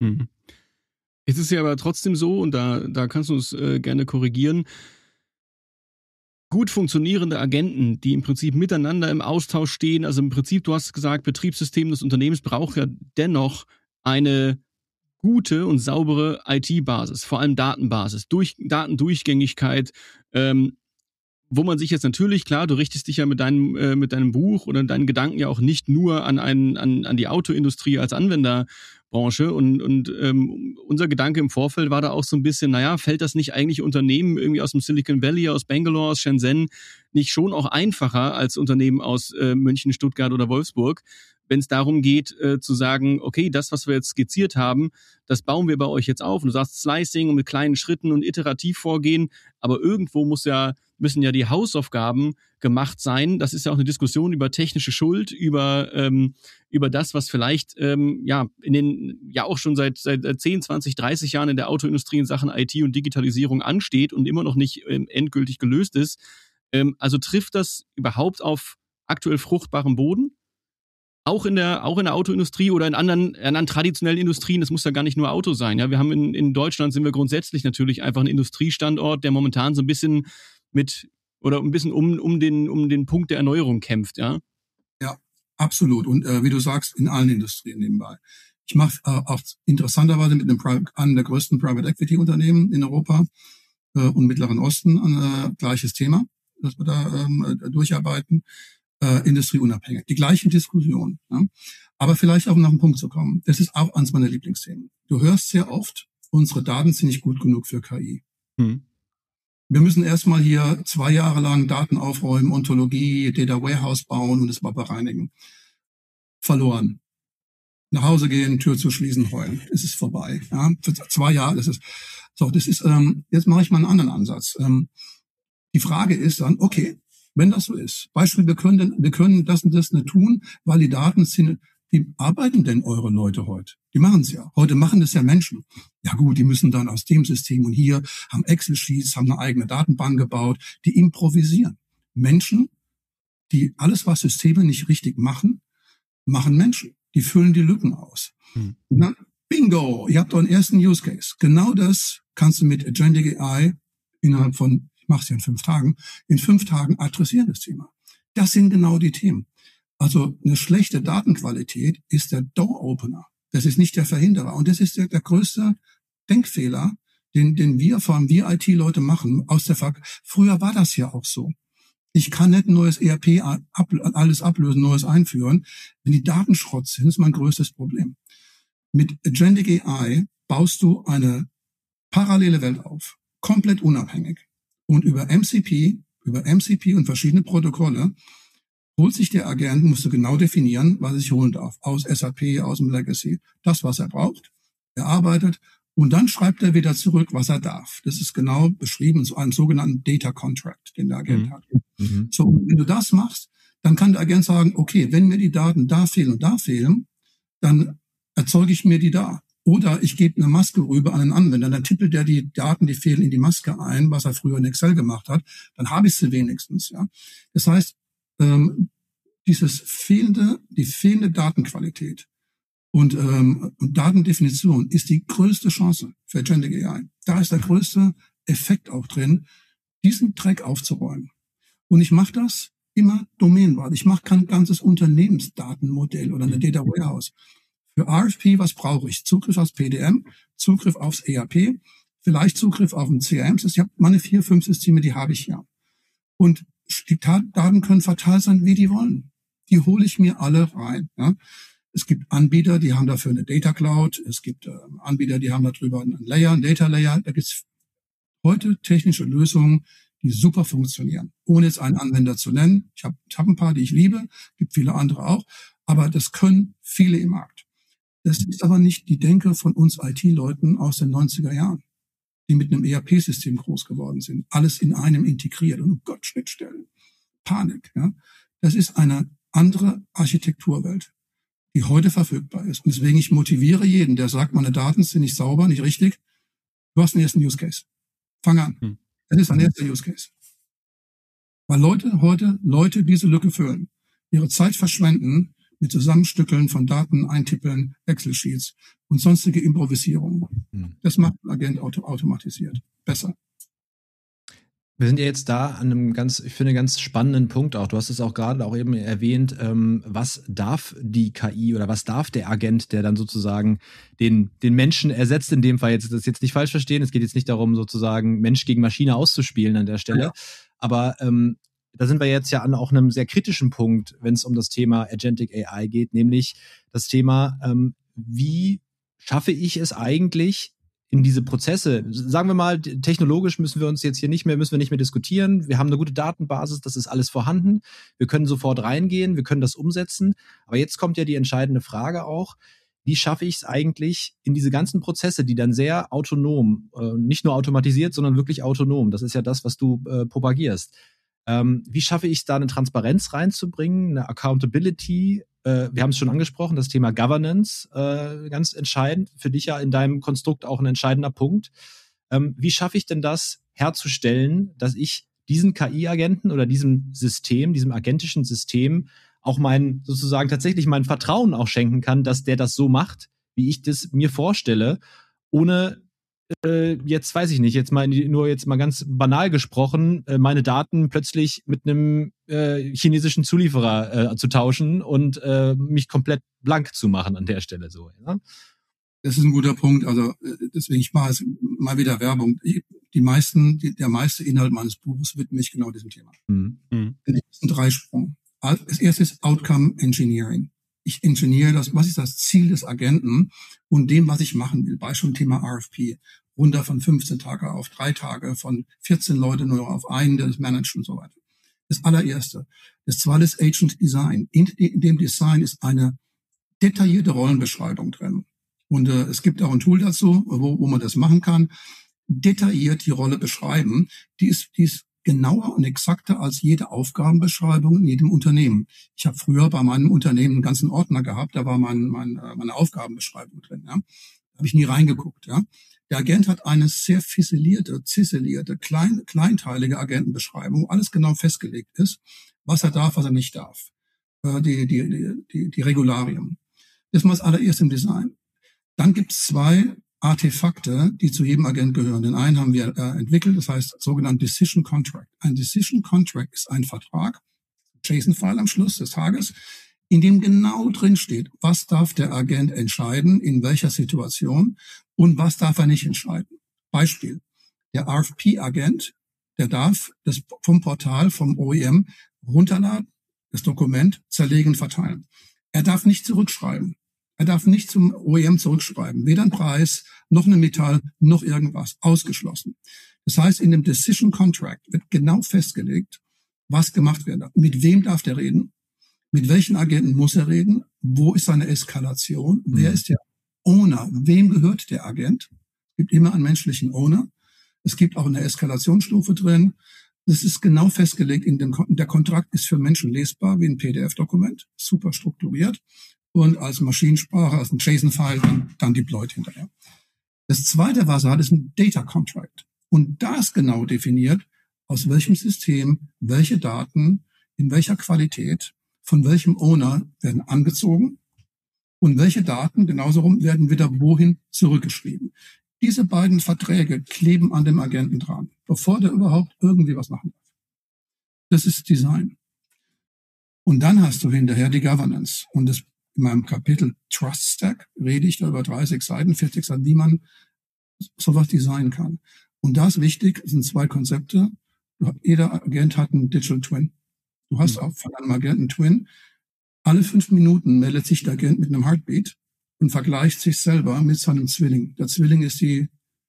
Jetzt ist ja aber trotzdem so, und da kannst du uns gerne korrigieren, gut funktionierende Agenten, die im Prinzip miteinander im Austausch stehen, also im Prinzip, du hast gesagt, Betriebssystem des Unternehmens braucht ja dennoch eine gute und saubere IT-Basis, vor allem Datenbasis, Datendurchgängigkeit, wo man sich jetzt natürlich, klar, du richtest dich ja mit deinem Buch oder deinen Gedanken ja auch nicht nur an die Autoindustrie als Anwenderbranche und unser Gedanke im Vorfeld war da auch so ein bisschen, fällt das nicht eigentlich Unternehmen irgendwie aus dem Silicon Valley, aus Bangalore, aus Shenzhen nicht schon auch einfacher als Unternehmen aus München, Stuttgart oder Wolfsburg, wenn es darum geht, zu sagen, okay, das, was wir jetzt skizziert haben, das bauen wir bei euch jetzt auf. Und du sagst Slicing und mit kleinen Schritten und iterativ vorgehen. Aber irgendwo müssen ja die Hausaufgaben gemacht sein. Das ist ja auch eine Diskussion über technische Schuld, über das, was vielleicht auch schon seit 10, 20, 30 Jahren in der Autoindustrie in Sachen IT und Digitalisierung ansteht und immer noch nicht endgültig gelöst ist. Also trifft das überhaupt auf aktuell fruchtbarem Boden? Auch in der Autoindustrie oder in anderen traditionellen Industrien, das muss ja gar nicht nur Auto sein. Ja, wir haben in Deutschland sind wir grundsätzlich natürlich einfach ein Industriestandort, der momentan so ein bisschen um den Punkt der Erneuerung kämpft, ja. Ja, absolut. Und wie du sagst, in allen Industrien nebenbei. Ich mache auch interessanterweise mit einem der größten Private Equity Unternehmen in Europa und Mittleren Osten gleiches Thema, das wir da durcharbeiten. Industrieunabhängig. Die gleichen Diskussionen. Ja? Aber vielleicht auch nach einem Punkt zu kommen. Das ist auch eines meiner Lieblingsthemen. Du hörst sehr oft, unsere Daten sind nicht gut genug für KI. Wir müssen erstmal hier 2 Jahre lang Daten aufräumen, Ontologie, Data Warehouse bauen und es mal bereinigen. Verloren. Nach Hause gehen, Tür zu schließen, heulen. Es ist vorbei. Ja? Für 2 Jahre, jetzt mache ich mal einen anderen Ansatz. Die Frage ist dann, okay, wenn das so ist, Beispiel, wir können das und das nicht tun, weil die Daten sind, wie arbeiten denn eure Leute heute? Die machen es ja. Heute machen das ja Menschen. Ja gut, die müssen dann aus dem System und hier haben Excel-Sheets, haben eine eigene Datenbank gebaut, die improvisieren. Menschen, die alles, was Systeme nicht richtig machen, machen Menschen. Die füllen die Lücken aus. Und dann, bingo, ihr habt euren ersten Use Case. Genau das kannst du mit Agentic AI innerhalb von, ich mache es ja in 5 Tagen, in 5 Tagen adressieren das Thema. Das sind genau die Themen. Also eine schlechte Datenqualität ist der Door-Opener. Das ist nicht der Verhinderer. Und das ist der größte Denkfehler, den wir, vor allem wir IT-Leute machen. Früher war das ja auch so. Ich kann nicht ein neues ERP alles ablösen, neues einführen. Wenn die Daten Schrott sind, ist mein größtes Problem. Mit Agentic AI baust du eine parallele Welt auf, komplett unabhängig. Und über MCP und verschiedene Protokolle holt sich der Agent, musst du genau definieren, was er sich holen darf. Aus SAP, aus dem Legacy. Das, was er braucht. Er arbeitet. Und dann schreibt er wieder zurück, was er darf. Das ist genau beschrieben in so einem sogenannten Data Contract, den der Agent hat. So, wenn du das machst, dann kann der Agent sagen, okay, wenn mir die Daten da fehlen, dann erzeuge ich mir die da. Oder ich gebe eine Maske rüber an einen Anwender, dann tippelt der die Daten, die fehlen, in die Maske ein, was er früher in Excel gemacht hat. Dann habe ich sie wenigstens. Ja. Das heißt, die fehlende Datenqualität und Datendefinition ist die größte Chance für Agentic AI. Da ist der größte Effekt auch drin, diesen Dreck aufzuräumen. Und ich mache das immer domänenweit. Ich mache kein ganzes Unternehmensdatenmodell oder eine Data Warehouse. Für RFP, was brauche ich? Zugriff aufs PDM, Zugriff aufs ERP, vielleicht Zugriff auf ein CRM. Ich habe meine 4, 5 Systeme, die habe ich ja. Und die Daten können verteilt sein, wie die wollen. Die hole ich mir alle rein. Ja. Es gibt Anbieter, die haben dafür eine Data Cloud. Es gibt Anbieter, die haben darüber einen Data Layer. Da gibt es heute technische Lösungen, die super funktionieren, ohne jetzt einen Anwender zu nennen. Ich hab ein paar, die ich liebe, gibt viele andere auch, aber das können viele im Markt. Das ist aber nicht die Denke von uns IT-Leuten aus den 90er Jahren, die mit einem ERP-System groß geworden sind. Alles in einem integriert und oh Gott, Schnittstellen. Panik. Ja. Das ist eine andere Architekturwelt, die heute verfügbar ist. Und deswegen, ich motiviere jeden, der sagt, meine Daten sind nicht sauber, nicht richtig. Du hast einen ersten Use Case. Fang an. Das ist ein erster Use Case. Weil Leute diese Lücke füllen, ihre Zeit verschwenden mit Zusammenstückeln von Daten, Eintippeln, Excel-Sheets und sonstige Improvisierungen. Das macht ein Agent automatisiert. Besser. Wir sind ja jetzt da an einem ganz spannenden Punkt auch. Du hast es auch gerade auch eben erwähnt, was darf die KI oder was darf der Agent, der dann sozusagen den Menschen ersetzt, in dem Fall das jetzt nicht falsch verstehen, es geht jetzt nicht darum, sozusagen Mensch gegen Maschine auszuspielen an der Stelle, ja. Aber da sind wir jetzt ja an auch einem sehr kritischen Punkt, wenn es um das Thema Agentic AI geht, nämlich das Thema, wie schaffe ich es eigentlich, in diese Prozesse, sagen wir mal, technologisch müssen wir nicht mehr diskutieren. Wir haben eine gute Datenbasis, das ist alles vorhanden. Wir können sofort reingehen, wir können das umsetzen. Aber jetzt kommt ja die entscheidende Frage auch, wie schaffe ich es eigentlich in diese ganzen Prozesse, die dann sehr autonom, nicht nur automatisiert, sondern wirklich autonom, das ist ja das, was du propagierst. Wie schaffe ich es da eine Transparenz reinzubringen, eine Accountability? Wir haben es schon angesprochen, das Thema Governance, ganz entscheidend, für dich ja in deinem Konstrukt auch ein entscheidender Punkt. Wie schaffe ich denn das herzustellen, dass ich diesen KI-Agenten oder diesem System, diesem agentischen System auch tatsächlich mein Vertrauen auch schenken kann, dass der das so macht, wie ich das mir vorstelle, ohne jetzt weiß ich nicht, jetzt mal ganz banal gesprochen, meine Daten plötzlich mit einem chinesischen Zulieferer zu tauschen und mich komplett blank zu machen an der Stelle so. Ja? Das ist ein guter Punkt. Also deswegen, ich mache es mal wieder Werbung. Der meiste Inhalt meines Buches widme ich genau diesem Thema. Mhm. Das sind 3 Sprung. Das erste ist Outcome Engineering. Ich ingeniere das, was ist das Ziel des Agenten und dem, was ich machen will. Beispiel Thema RFP. Runter von 15 Tage auf 3 Tage, von 14 Leute nur auf einen, der das managt und so weiter. Das allererste. Das zweite ist Agent Design. In dem Design ist eine detaillierte Rollenbeschreibung drin. Und es gibt auch ein Tool dazu, wo man das machen kann. Detailliert die Rolle beschreiben. Die ist genauer und exakter als jede Aufgabenbeschreibung in jedem Unternehmen. Ich habe früher bei meinem Unternehmen einen ganzen Ordner gehabt, da war meine Aufgabenbeschreibung drin. Ja. Da habe ich nie reingeguckt. Ja. Der Agent hat eine sehr ziselierte, kleinteilige Agentenbeschreibung, wo alles genau festgelegt ist, was er darf, was er nicht darf. Die Regularien. Das ist mal das allererste im Design. Dann gibt es 2 Artefakte, die zu jedem Agent gehören. Den einen haben wir entwickelt, das heißt sogenannte Decision Contract. Ein Decision Contract ist ein Vertrag, JSON-File am Schluss des Tages, in dem genau drin steht, was darf der Agent entscheiden, in welcher Situation und was darf er nicht entscheiden. Beispiel, der RFP-Agent, der darf das vom Portal, vom OEM runterladen, das Dokument zerlegen, verteilen. Er darf nicht zurückschreiben. Er darf nicht zum OEM zurückschreiben. Weder ein Preis, noch eine Metall, noch irgendwas. Ausgeschlossen. Das heißt, in dem Decision Contract wird genau festgelegt, was gemacht werden darf. Mit wem darf der reden? Mit welchen Agenten muss er reden? Wo ist seine Eskalation? Wer ist der Owner? Wem gehört der Agent? Es gibt immer einen menschlichen Owner. Es gibt auch eine Eskalationsstufe drin. Das ist genau festgelegt. Der Kontrakt ist für Menschen lesbar wie ein PDF-Dokument. Super strukturiert. Und als Maschinensprache, als ein JSON-File, dann deployed hinterher. Das zweite, was er hat, ist ein Data Contract. Und da ist genau definiert, aus welchem System, welche Daten, in welcher Qualität, von welchem Owner werden angezogen und welche Daten genauso rum werden wieder wohin zurückgeschrieben. Diese beiden Verträge kleben an dem Agenten dran, bevor der überhaupt irgendwie was machen darf. Das ist Design. Und dann hast du hinterher die Governance. Und das in meinem Kapitel Trust Stack rede ich da über 30 Seiten, 40 Seiten, wie man sowas designen kann. Und da ist wichtig, es sind 2 Konzepte. Jeder Agent hat einen Digital Twin. Du hast auch von einem Agenten Twin. Alle 5 Minuten meldet sich der Agent mit einem Heartbeat und vergleicht sich selber mit seinem Zwilling. Der Zwilling ist die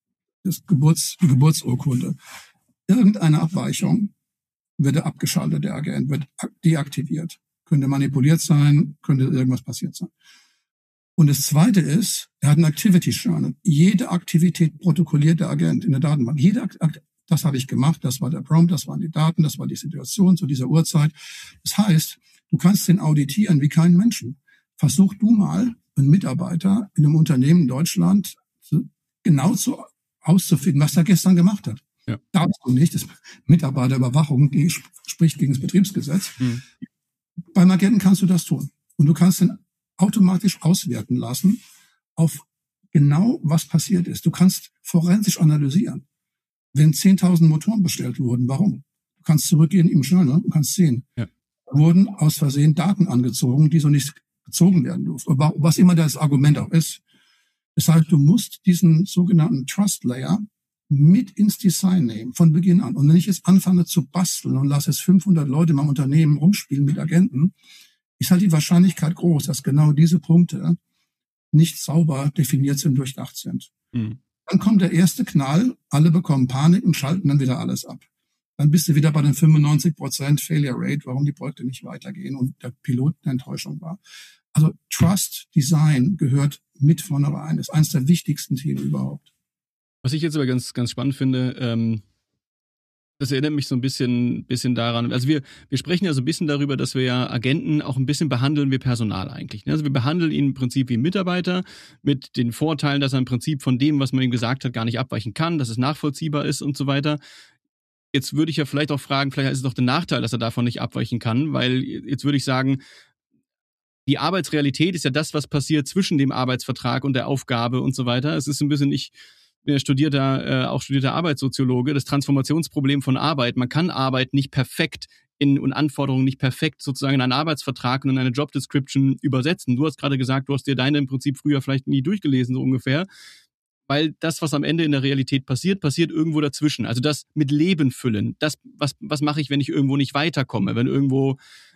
Geburtsurkunde. Irgendeine Abweichung wird er abgeschaltet, der Agent wird deaktiviert. Könnte manipuliert sein, könnte irgendwas passiert sein. Und das Zweite ist, er hat ein Activity Journal. Jede Aktivität protokolliert der Agent in der Datenbank. Das habe ich gemacht, das war der Prompt, das waren die Daten, das war die Situation zu dieser Uhrzeit. Das heißt, du kannst den auditieren wie keinen Menschen. Versuch du mal, einen Mitarbeiter in einem Unternehmen in Deutschland genau auszufinden, was er gestern gemacht hat. Ja. Darfst du nicht. Das Mitarbeiterüberwachung spricht gegen das Betriebsgesetz. Mhm. Beim Agenten kannst du das tun. Und du kannst ihn automatisch auswerten lassen auf genau, was passiert ist. Du kannst forensisch analysieren. Wenn 10.000 Motoren bestellt wurden, warum? Du kannst zurückgehen im Journal und kannst sehen, wurden aus Versehen Daten angezogen, die so nicht gezogen werden durften. Was immer das Argument auch ist. Das heißt, du musst diesen sogenannten Trust Layer mit ins Design nehmen, von Beginn an. Und wenn ich jetzt anfange zu basteln und lasse es 500 Leute in meinem Unternehmen rumspielen mit Agenten, ist halt die Wahrscheinlichkeit groß, dass genau diese Punkte nicht sauber definiert sind, durchdacht sind. Mhm. Dann kommt der erste Knall, alle bekommen Panik und schalten dann wieder alles ab. Dann bist du wieder bei den 95% Failure Rate, warum die Projekte nicht weitergehen und der Pilot eine Enttäuschung war. Also Trust Design gehört mit vorne rein. Das ist eines der wichtigsten Themen überhaupt. Was ich jetzt aber ganz, ganz spannend finde, das erinnert mich so ein bisschen daran, also wir sprechen ja so ein bisschen darüber, dass wir ja Agenten auch ein bisschen behandeln wie Personal eigentlich. Also wir behandeln ihn im Prinzip wie Mitarbeiter mit den Vorteilen, dass er im Prinzip von dem, was man ihm gesagt hat, gar nicht abweichen kann, dass es nachvollziehbar ist und so weiter. Jetzt würde ich ja vielleicht auch fragen, vielleicht ist es doch der Nachteil, dass er davon nicht abweichen kann, weil jetzt würde ich sagen, die Arbeitsrealität ist ja das, was passiert zwischen dem Arbeitsvertrag und der Aufgabe und so weiter. Es ist ein bisschen, ich bin ja studierter Arbeitssoziologe, das Transformationsproblem von Arbeit. Man kann Arbeit nicht perfekt und Anforderungen nicht perfekt sozusagen in einen Arbeitsvertrag und in eine Job Description übersetzen. Du hast gerade gesagt, du hast dir deine im Prinzip früher vielleicht nie durchgelesen, so ungefähr. Weil das, was am Ende in der Realität passiert irgendwo dazwischen. Also das mit Leben füllen. Das, was mache ich, wenn ich irgendwo nicht weiterkomme? Wenn irgendwo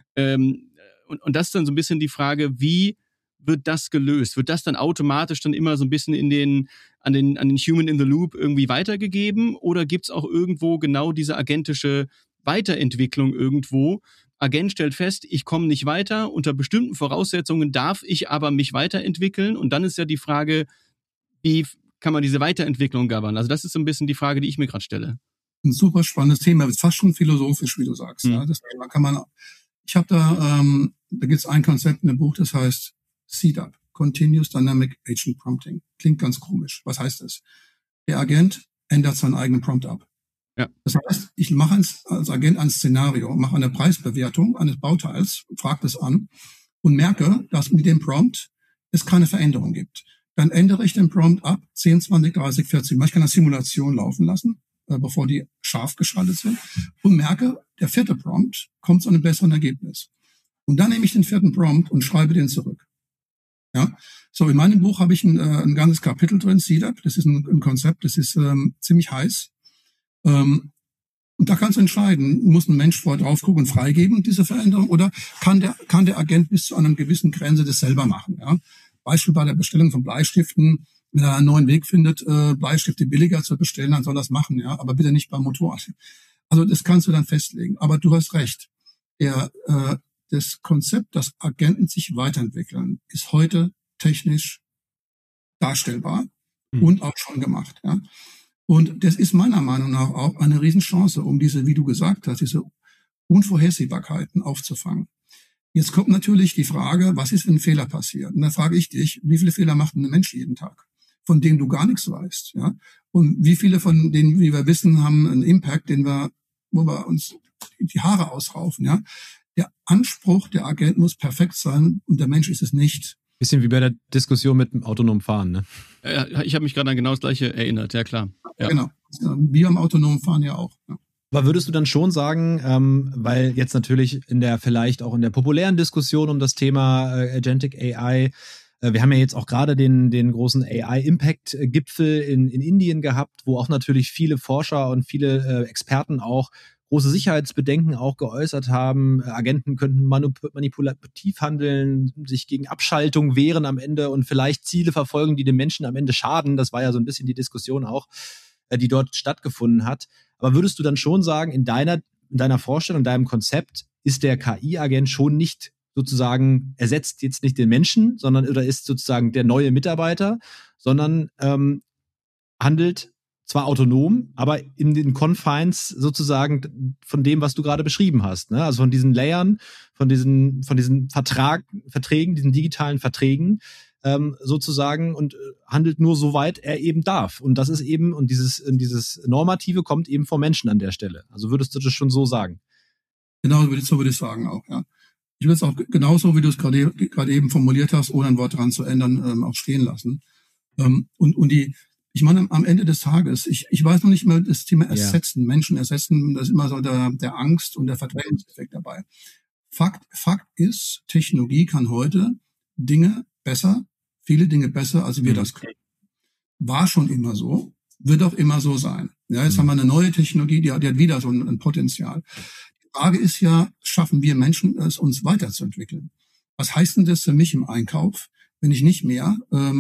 und das ist dann so ein bisschen die Frage, wie wird das gelöst? Wird das dann automatisch dann immer so ein bisschen an den Human in the Loop irgendwie weitergegeben? Oder gibt's auch irgendwo genau diese agentische Weiterentwicklung irgendwo? Agent stellt fest, ich komme nicht weiter. Unter bestimmten Voraussetzungen darf ich aber mich weiterentwickeln. Und dann ist ja die Frage, wie kann man diese Weiterentwicklung govern? Also das ist so ein bisschen die Frage, die ich mir gerade stelle. Ein super spannendes Thema, fast schon philosophisch, wie du sagst. Ja, das Thema kann man. Ich habe da gibt's ein Konzept in dem Buch, das heißt CDAP, Continuous Dynamic Agent Prompting. Klingt ganz komisch. Was heißt das? Der Agent ändert seinen eigenen Prompt ab. Ja. Das heißt, ich mache als Agent ein Szenario, mache eine Preisbewertung eines Bauteils, frage das an und merke, dass mit dem Prompt es keine Veränderung gibt. Dann ändere ich den Prompt ab 10, 20, 30, 40 Mal. Ich kann eine Simulation laufen lassen, bevor die scharf geschaltet sind und merke, der vierte Prompt kommt zu einem besseren Ergebnis. Und dann nehme ich den vierten Prompt und schreibe den zurück. Ja, so in meinem Buch habe ich ein ganzes Kapitel drin, CDAP. Das ist ein Konzept, das ist ziemlich heiß. Und da kannst du entscheiden, muss ein Mensch vorher drauf gucken und freigeben, diese Veränderung, oder kann der Agent bis zu einer gewissen Grenze das selber machen. Ja? Beispiel bei der Bestellung von Bleistiften, wenn er einen neuen Weg findet, Bleistifte billiger zu bestellen, dann soll er das machen, ja, aber bitte nicht beim Motorrad. Also das kannst du dann festlegen. Aber du hast recht. Das Konzept, dass Agenten sich weiterentwickeln, ist heute technisch darstellbar und auch schon gemacht. Ja. Und das ist meiner Meinung nach auch eine Riesenchance, um diese, wie du gesagt hast, diese Unvorhersehbarkeiten aufzufangen. Jetzt kommt natürlich die Frage, was ist, wenn ein Fehler passiert? Und da frage ich dich, wie viele Fehler macht ein Mensch jeden Tag, von denen du gar nichts weißt? Ja? Und wie viele von denen, wie wir wissen, haben einen Impact, wo wir uns die Haare ausraufen? Ja? Der Anspruch der Agent muss perfekt sein und der Mensch ist es nicht. Bisschen wie bei der Diskussion mit dem autonomen Fahren, ne? Ich habe mich gerade an genau das Gleiche erinnert, ja klar. Ja. Genau, wir am autonomen Fahren ja auch. Ja. Aber würdest du dann schon sagen, weil jetzt natürlich vielleicht auch in der populären Diskussion um das Thema Agentic AI, wir haben ja jetzt auch gerade den großen AI-Impact-Gipfel in Indien gehabt, wo auch natürlich viele Forscher und viele Experten auch große Sicherheitsbedenken auch geäußert haben. Agenten könnten manipulativ handeln, sich gegen Abschaltung wehren am Ende und vielleicht Ziele verfolgen, die dem Menschen am Ende schaden. Das war ja so ein bisschen die Diskussion auch, die dort stattgefunden hat. Aber würdest du dann schon sagen, in deiner Vorstellung, in deinem Konzept, ist der KI-Agent schon nicht sozusagen, ersetzt jetzt nicht den Menschen, oder ist sozusagen der neue Mitarbeiter, sondern handelt zwar autonom, aber in den Confines sozusagen von dem, was du gerade beschrieben hast, ne? Also von diesen Layern, von diesen Verträgen, diesen digitalen Verträgen, sozusagen, und handelt nur soweit er eben darf. Und das ist eben, und dieses Normative kommt eben vom Menschen an der Stelle. Also würdest du das schon so sagen? Genau, so würde ich sagen auch, ja. Ich würde es auch genauso, wie du es gerade eben formuliert hast, ohne ein Wort dran zu ändern, auch stehen lassen. Ich meine, am Ende des Tages, ich weiß noch nicht mal das Thema ersetzen, ja. Menschen ersetzen, das ist immer so der Angst und der Verdrängungseffekt dabei. Fakt ist, Technologie kann heute viele Dinge besser, als wir das können. War schon immer so, wird auch immer so sein. Ja, jetzt haben wir eine neue Technologie, die hat wieder so ein Potenzial. Die Frage ist ja, schaffen wir Menschen es, uns weiterzuentwickeln? Was heißt denn das für mich im Einkauf, wenn ich nicht mehr,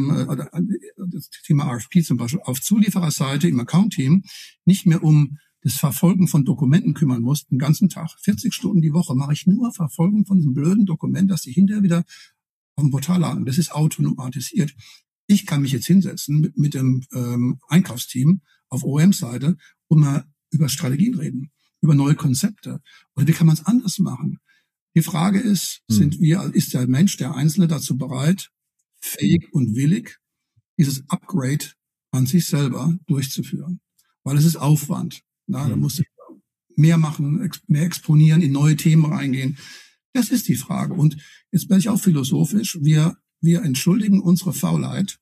das Thema RFP zum Beispiel, auf Zuliefererseite im Account-Team nicht mehr um das Verfolgen von Dokumenten kümmern muss, den ganzen Tag, 40 Stunden die Woche mache ich nur Verfolgen von diesem blöden Dokument, dass die hinterher wieder auf dem Portal laden. Das ist automatisiert. Ich kann mich jetzt hinsetzen mit dem Einkaufsteam auf OEM-Seite und mal über Strategien reden, über neue Konzepte. Oder wie kann man es anders machen? Die Frage ist, ist der Mensch, der Einzelne dazu bereit, fähig und willig, dieses Upgrade an sich selber durchzuführen? Weil es ist Aufwand. Da musst du mehr machen, mehr exponieren, in neue Themen reingehen. Das ist die Frage. Und jetzt bin ich auch philosophisch. Wir entschuldigen unsere Faulheit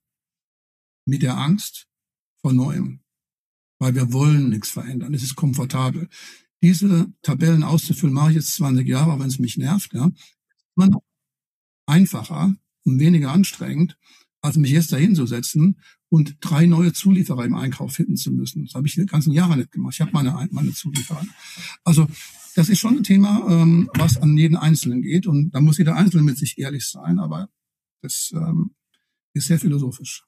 mit der Angst vor Neuem. Weil wir wollen nichts verändern. Es ist komfortabel. Diese Tabellen auszufüllen, mache ich jetzt 20 Jahre, auch wenn es mich nervt. Ja, man einfacher und weniger anstrengend, als mich jetzt dahin zu setzen und 3 neue Zulieferer im Einkauf finden zu müssen. Das habe ich die ganzen Jahre nicht gemacht. Ich habe meine Zulieferer. Also das ist schon ein Thema, was an jeden Einzelnen geht. Und da muss jeder Einzelne mit sich ehrlich sein. Aber das ist sehr philosophisch.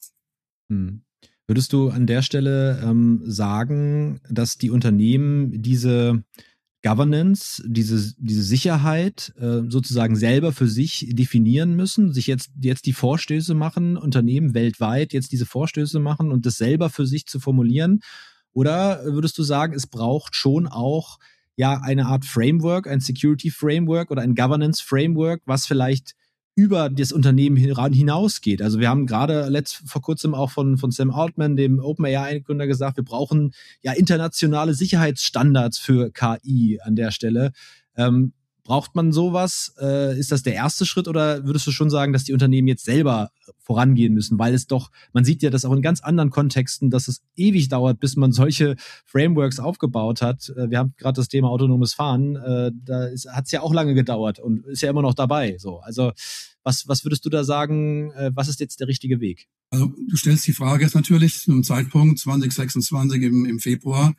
Würdest du an der Stelle sagen, dass die Unternehmen diese Governance, diese Sicherheit sozusagen selber für sich definieren müssen, sich jetzt die Vorstöße machen, Unternehmen weltweit jetzt diese Vorstöße machen und das selber für sich zu formulieren? Oder würdest du sagen, es braucht schon auch eine Art Framework, ein Security Framework oder ein Governance Framework, was vielleicht über das Unternehmen hinausgeht? Also wir haben gerade vor kurzem auch von Sam Altman, dem OpenAI-Gründer, gesagt, wir brauchen internationale Sicherheitsstandards für KI an der Stelle. Braucht man sowas? Ist das der erste Schritt oder würdest du schon sagen, dass die Unternehmen jetzt selber vorangehen müssen? Weil es doch, man sieht ja das auch in ganz anderen Kontexten, dass es ewig dauert, bis man solche Frameworks aufgebaut hat. Wir haben gerade das Thema autonomes Fahren. Da hat es ja auch lange gedauert und ist ja immer noch dabei. So, also was würdest du da sagen? Was ist jetzt der richtige Weg? Also du stellst die Frage jetzt natürlich zu einem Zeitpunkt 2026 im Februar,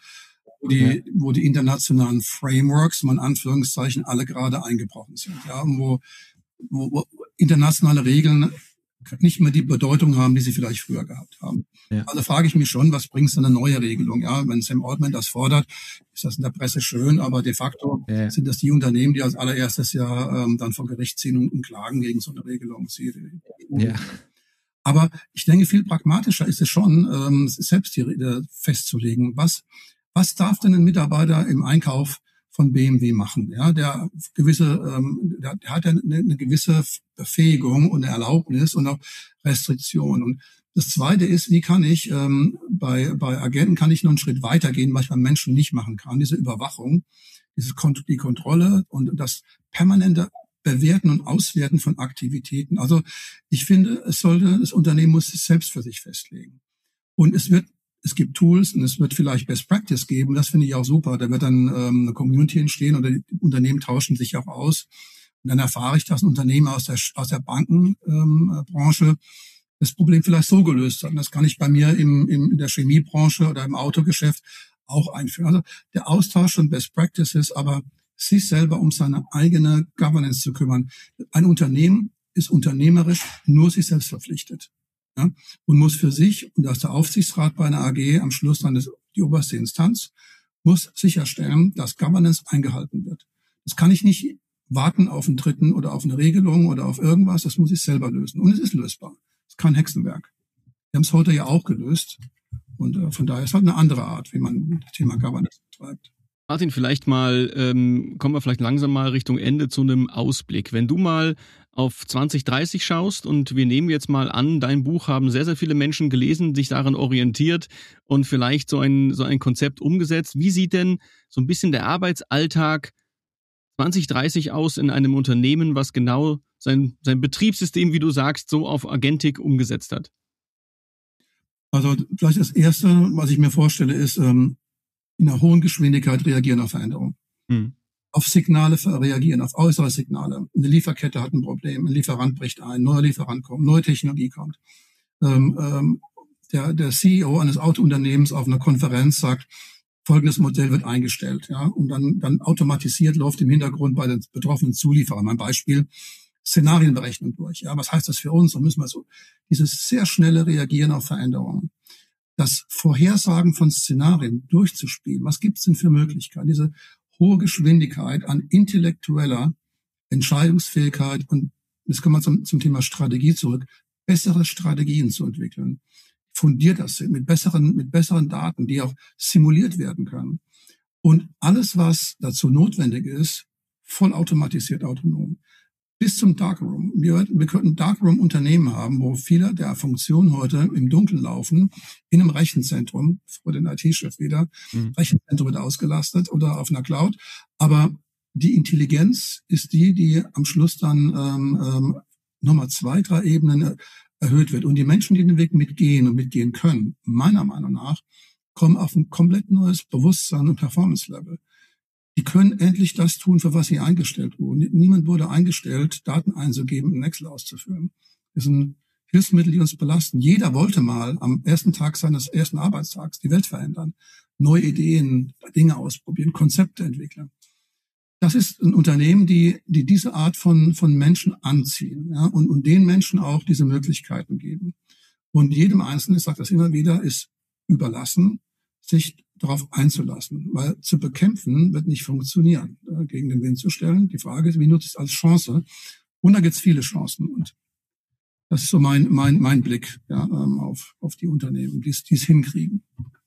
wo die internationalen Frameworks, in Anführungszeichen, alle gerade eingebrochen sind. Ja, wo internationale Regeln nicht mehr die Bedeutung haben, die sie vielleicht früher gehabt haben. Ja. Also frage ich mich schon, was bringt denn eine neue Regelung? Ja, wenn Sam Altman das fordert, ist das in der Presse schön, aber de facto sind das die Unternehmen, die als allererstes dann vor Gericht ziehen und klagen gegen so eine Regelung. Aber ich denke, viel pragmatischer ist es schon, selbst festzulegen, was darf denn ein Mitarbeiter im Einkauf von BMW machen? Ja, der hat ja eine gewisse Befähigung und eine Erlaubnis und auch Restriktion. Und das Zweite ist, wie kann ich bei Agenten kann ich noch einen Schritt weitergehen, was ich beim Menschen nicht machen kann. Diese Überwachung, die Kontrolle und das permanente Bewerten und Auswerten von Aktivitäten. Also ich finde, das Unternehmen muss es selbst für sich festlegen. Und es gibt Tools und es wird vielleicht Best Practice geben. Das finde ich auch super. Da wird dann eine Community entstehen oder die Unternehmen tauschen sich auch aus. Und dann erfahre ich, dass ein Unternehmen aus der Bankenbranche das Problem vielleicht so gelöst hat. Und das kann ich bei mir in der Chemiebranche oder im Autogeschäft auch einführen. Also der Austausch von Best Practices, aber sich selber um seine eigene Governance zu kümmern. Ein Unternehmen ist unternehmerisch nur sich selbst verpflichtet. Ja, und muss für sich, und da ist der Aufsichtsrat bei einer AG am Schluss dann die oberste Instanz, muss sicherstellen, dass Governance eingehalten wird. Das kann ich nicht warten auf einen Dritten oder auf eine Regelung oder auf irgendwas, das muss ich selber lösen. Und es ist lösbar. Es ist kein Hexenwerk. Wir haben es heute ja auch gelöst. Und von daher ist halt eine andere Art, wie man das Thema Governance betreibt. Martin, vielleicht mal, kommen wir vielleicht langsam mal Richtung Ende zu einem Ausblick. Wenn du mal auf 2030 schaust und wir nehmen jetzt mal an, dein Buch haben sehr, sehr viele Menschen gelesen, sich daran orientiert und vielleicht so ein Konzept umgesetzt. Wie sieht denn so ein bisschen der Arbeitsalltag 2030 aus in einem Unternehmen, was genau sein Betriebssystem, wie du sagst, so auf Agentik umgesetzt hat? Also vielleicht das Erste, was ich mir vorstelle, ist in einer hohen Geschwindigkeit reagieren auf Veränderungen. Auf Signale reagieren, auf äußere Signale. Eine Lieferkette hat ein Problem, ein Lieferant bricht ein, neuer Lieferant kommt, neue Technologie kommt. Der CEO eines Autounternehmens auf einer Konferenz sagt, folgendes Modell wird eingestellt, ja, und dann automatisiert läuft im Hintergrund bei den betroffenen Zulieferern. Mein Beispiel, Szenarienberechnung durch. Ja, was heißt das für uns? Und müssen wir so dieses sehr schnelle Reagieren auf Veränderungen, das Vorhersagen von Szenarien durchzuspielen. Was gibt es denn für Möglichkeiten? Diese hohe Geschwindigkeit an intellektueller Entscheidungsfähigkeit und jetzt kommen wir zum Thema Strategie zurück, bessere Strategien zu entwickeln, fundiert das sind, mit besseren Daten, die auch simuliert werden können. Und alles, was dazu notwendig ist, vollautomatisiert, autonom. Bis zum Darkroom. Wir könnten Darkroom-Unternehmen haben, wo viele der Funktionen heute im Dunkeln laufen, in einem Rechenzentrum, vor den IT-Chef wieder, Rechenzentrum wird ausgelastet oder auf einer Cloud. Aber die Intelligenz ist die am Schluss dann nochmal 2, 3 Ebenen erhöht wird. Und die Menschen, die den Weg mitgehen können, meiner Meinung nach, kommen auf ein komplett neues Bewusstsein und Performance-Level. Die können endlich das tun, für was sie eingestellt wurden. Niemand wurde eingestellt, Daten einzugeben, in Excel auszufüllen. Das sind Hilfsmittel, die uns belasten. Jeder wollte mal am ersten Tag seines ersten Arbeitstags die Welt verändern, neue Ideen, Dinge ausprobieren, Konzepte entwickeln. Das ist ein Unternehmen, die diese Art von Menschen anziehen, ja, und den Menschen auch diese Möglichkeiten geben. Und jedem Einzelnen, ich sage das immer wieder, ist überlassen, sich darauf einzulassen, weil zu bekämpfen wird nicht funktionieren, gegen den Wind zu stellen. Die Frage ist, wie nutze ich es als Chance? Und da gibt es viele Chancen. Und das ist so mein Blick, ja, auf die Unternehmen, die es hinkriegen.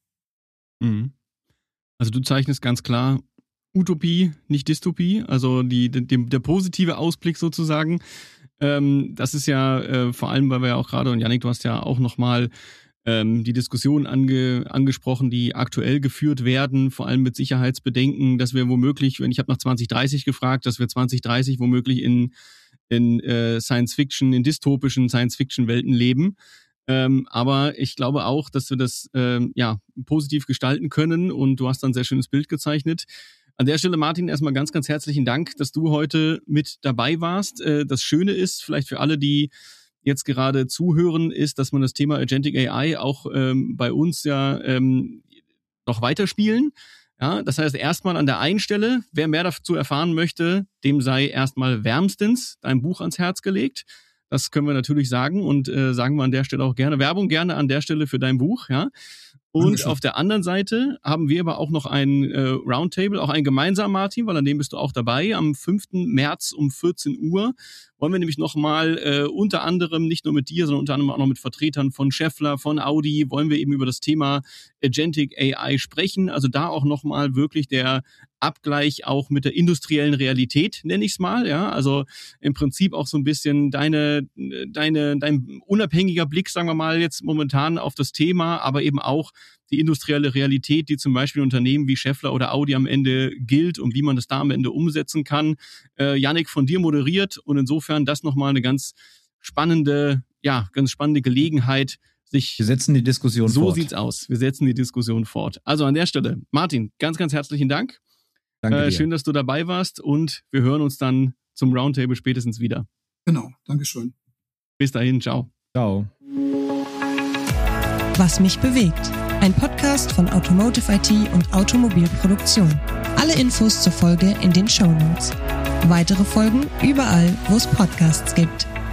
Also du zeichnest ganz klar Utopie, nicht Dystopie, also der positive Ausblick sozusagen. Das ist ja vor allem, weil wir ja auch gerade, und Yannick, du hast ja auch nochmal die Diskussionen angesprochen, die aktuell geführt werden, vor allem mit Sicherheitsbedenken, dass wir womöglich, ich habe nach 2030 gefragt, dass wir 2030 womöglich in Science-Fiction, in dystopischen Science-Fiction-Welten leben. Aber ich glaube auch, dass wir das positiv gestalten können, und du hast dann ein sehr schönes Bild gezeichnet. An der Stelle, Martin, erstmal ganz, ganz herzlichen Dank, dass du heute mit dabei warst. Das Schöne ist, vielleicht für alle, die jetzt gerade zuhören, ist, dass man das Thema Agentic AI auch bei uns ja noch weiterspielen. Ja, das heißt, erstmal an der einen Stelle, wer mehr dazu erfahren möchte, dem sei erstmal wärmstens dein Buch ans Herz gelegt. Das können wir natürlich sagen, und sagen wir an der Stelle auch gerne Werbung, gerne an der Stelle für dein Buch, ja. Und auf der anderen Seite haben wir aber auch noch ein Roundtable, auch ein gemeinsam, Martin, weil an dem bist du auch dabei. Am 5. März um 14 Uhr wollen wir nämlich nochmal unter anderem, nicht nur mit dir, sondern unter anderem auch noch mit Vertretern von Schaeffler, von Audi, wollen wir eben über das Thema Agentic AI sprechen. Also da auch nochmal wirklich der Abgleich auch mit der industriellen Realität, nenne ich es mal. Ja, also im Prinzip auch so ein bisschen dein unabhängiger Blick, sagen wir mal jetzt momentan auf das Thema, aber eben auch die industrielle Realität, die zum Beispiel Unternehmen wie Schaeffler oder Audi am Ende gilt und wie man das da am Ende umsetzen kann. Yannick, von dir moderiert, und insofern das nochmal eine ganz spannende Gelegenheit, wir setzen die Diskussion fort. So sieht's aus. Wir setzen die Diskussion fort. Also an der Stelle, Martin, ganz, ganz herzlichen Dank. Danke dir. Schön, dass du dabei warst, und wir hören uns dann zum Roundtable spätestens wieder. Genau, Dankeschön. Bis dahin, ciao. Ciao. Was mich bewegt. Ein Podcast von Automotive IT und Automobilproduktion. Alle Infos zur Folge in den Shownotes. Weitere Folgen überall, wo es Podcasts gibt.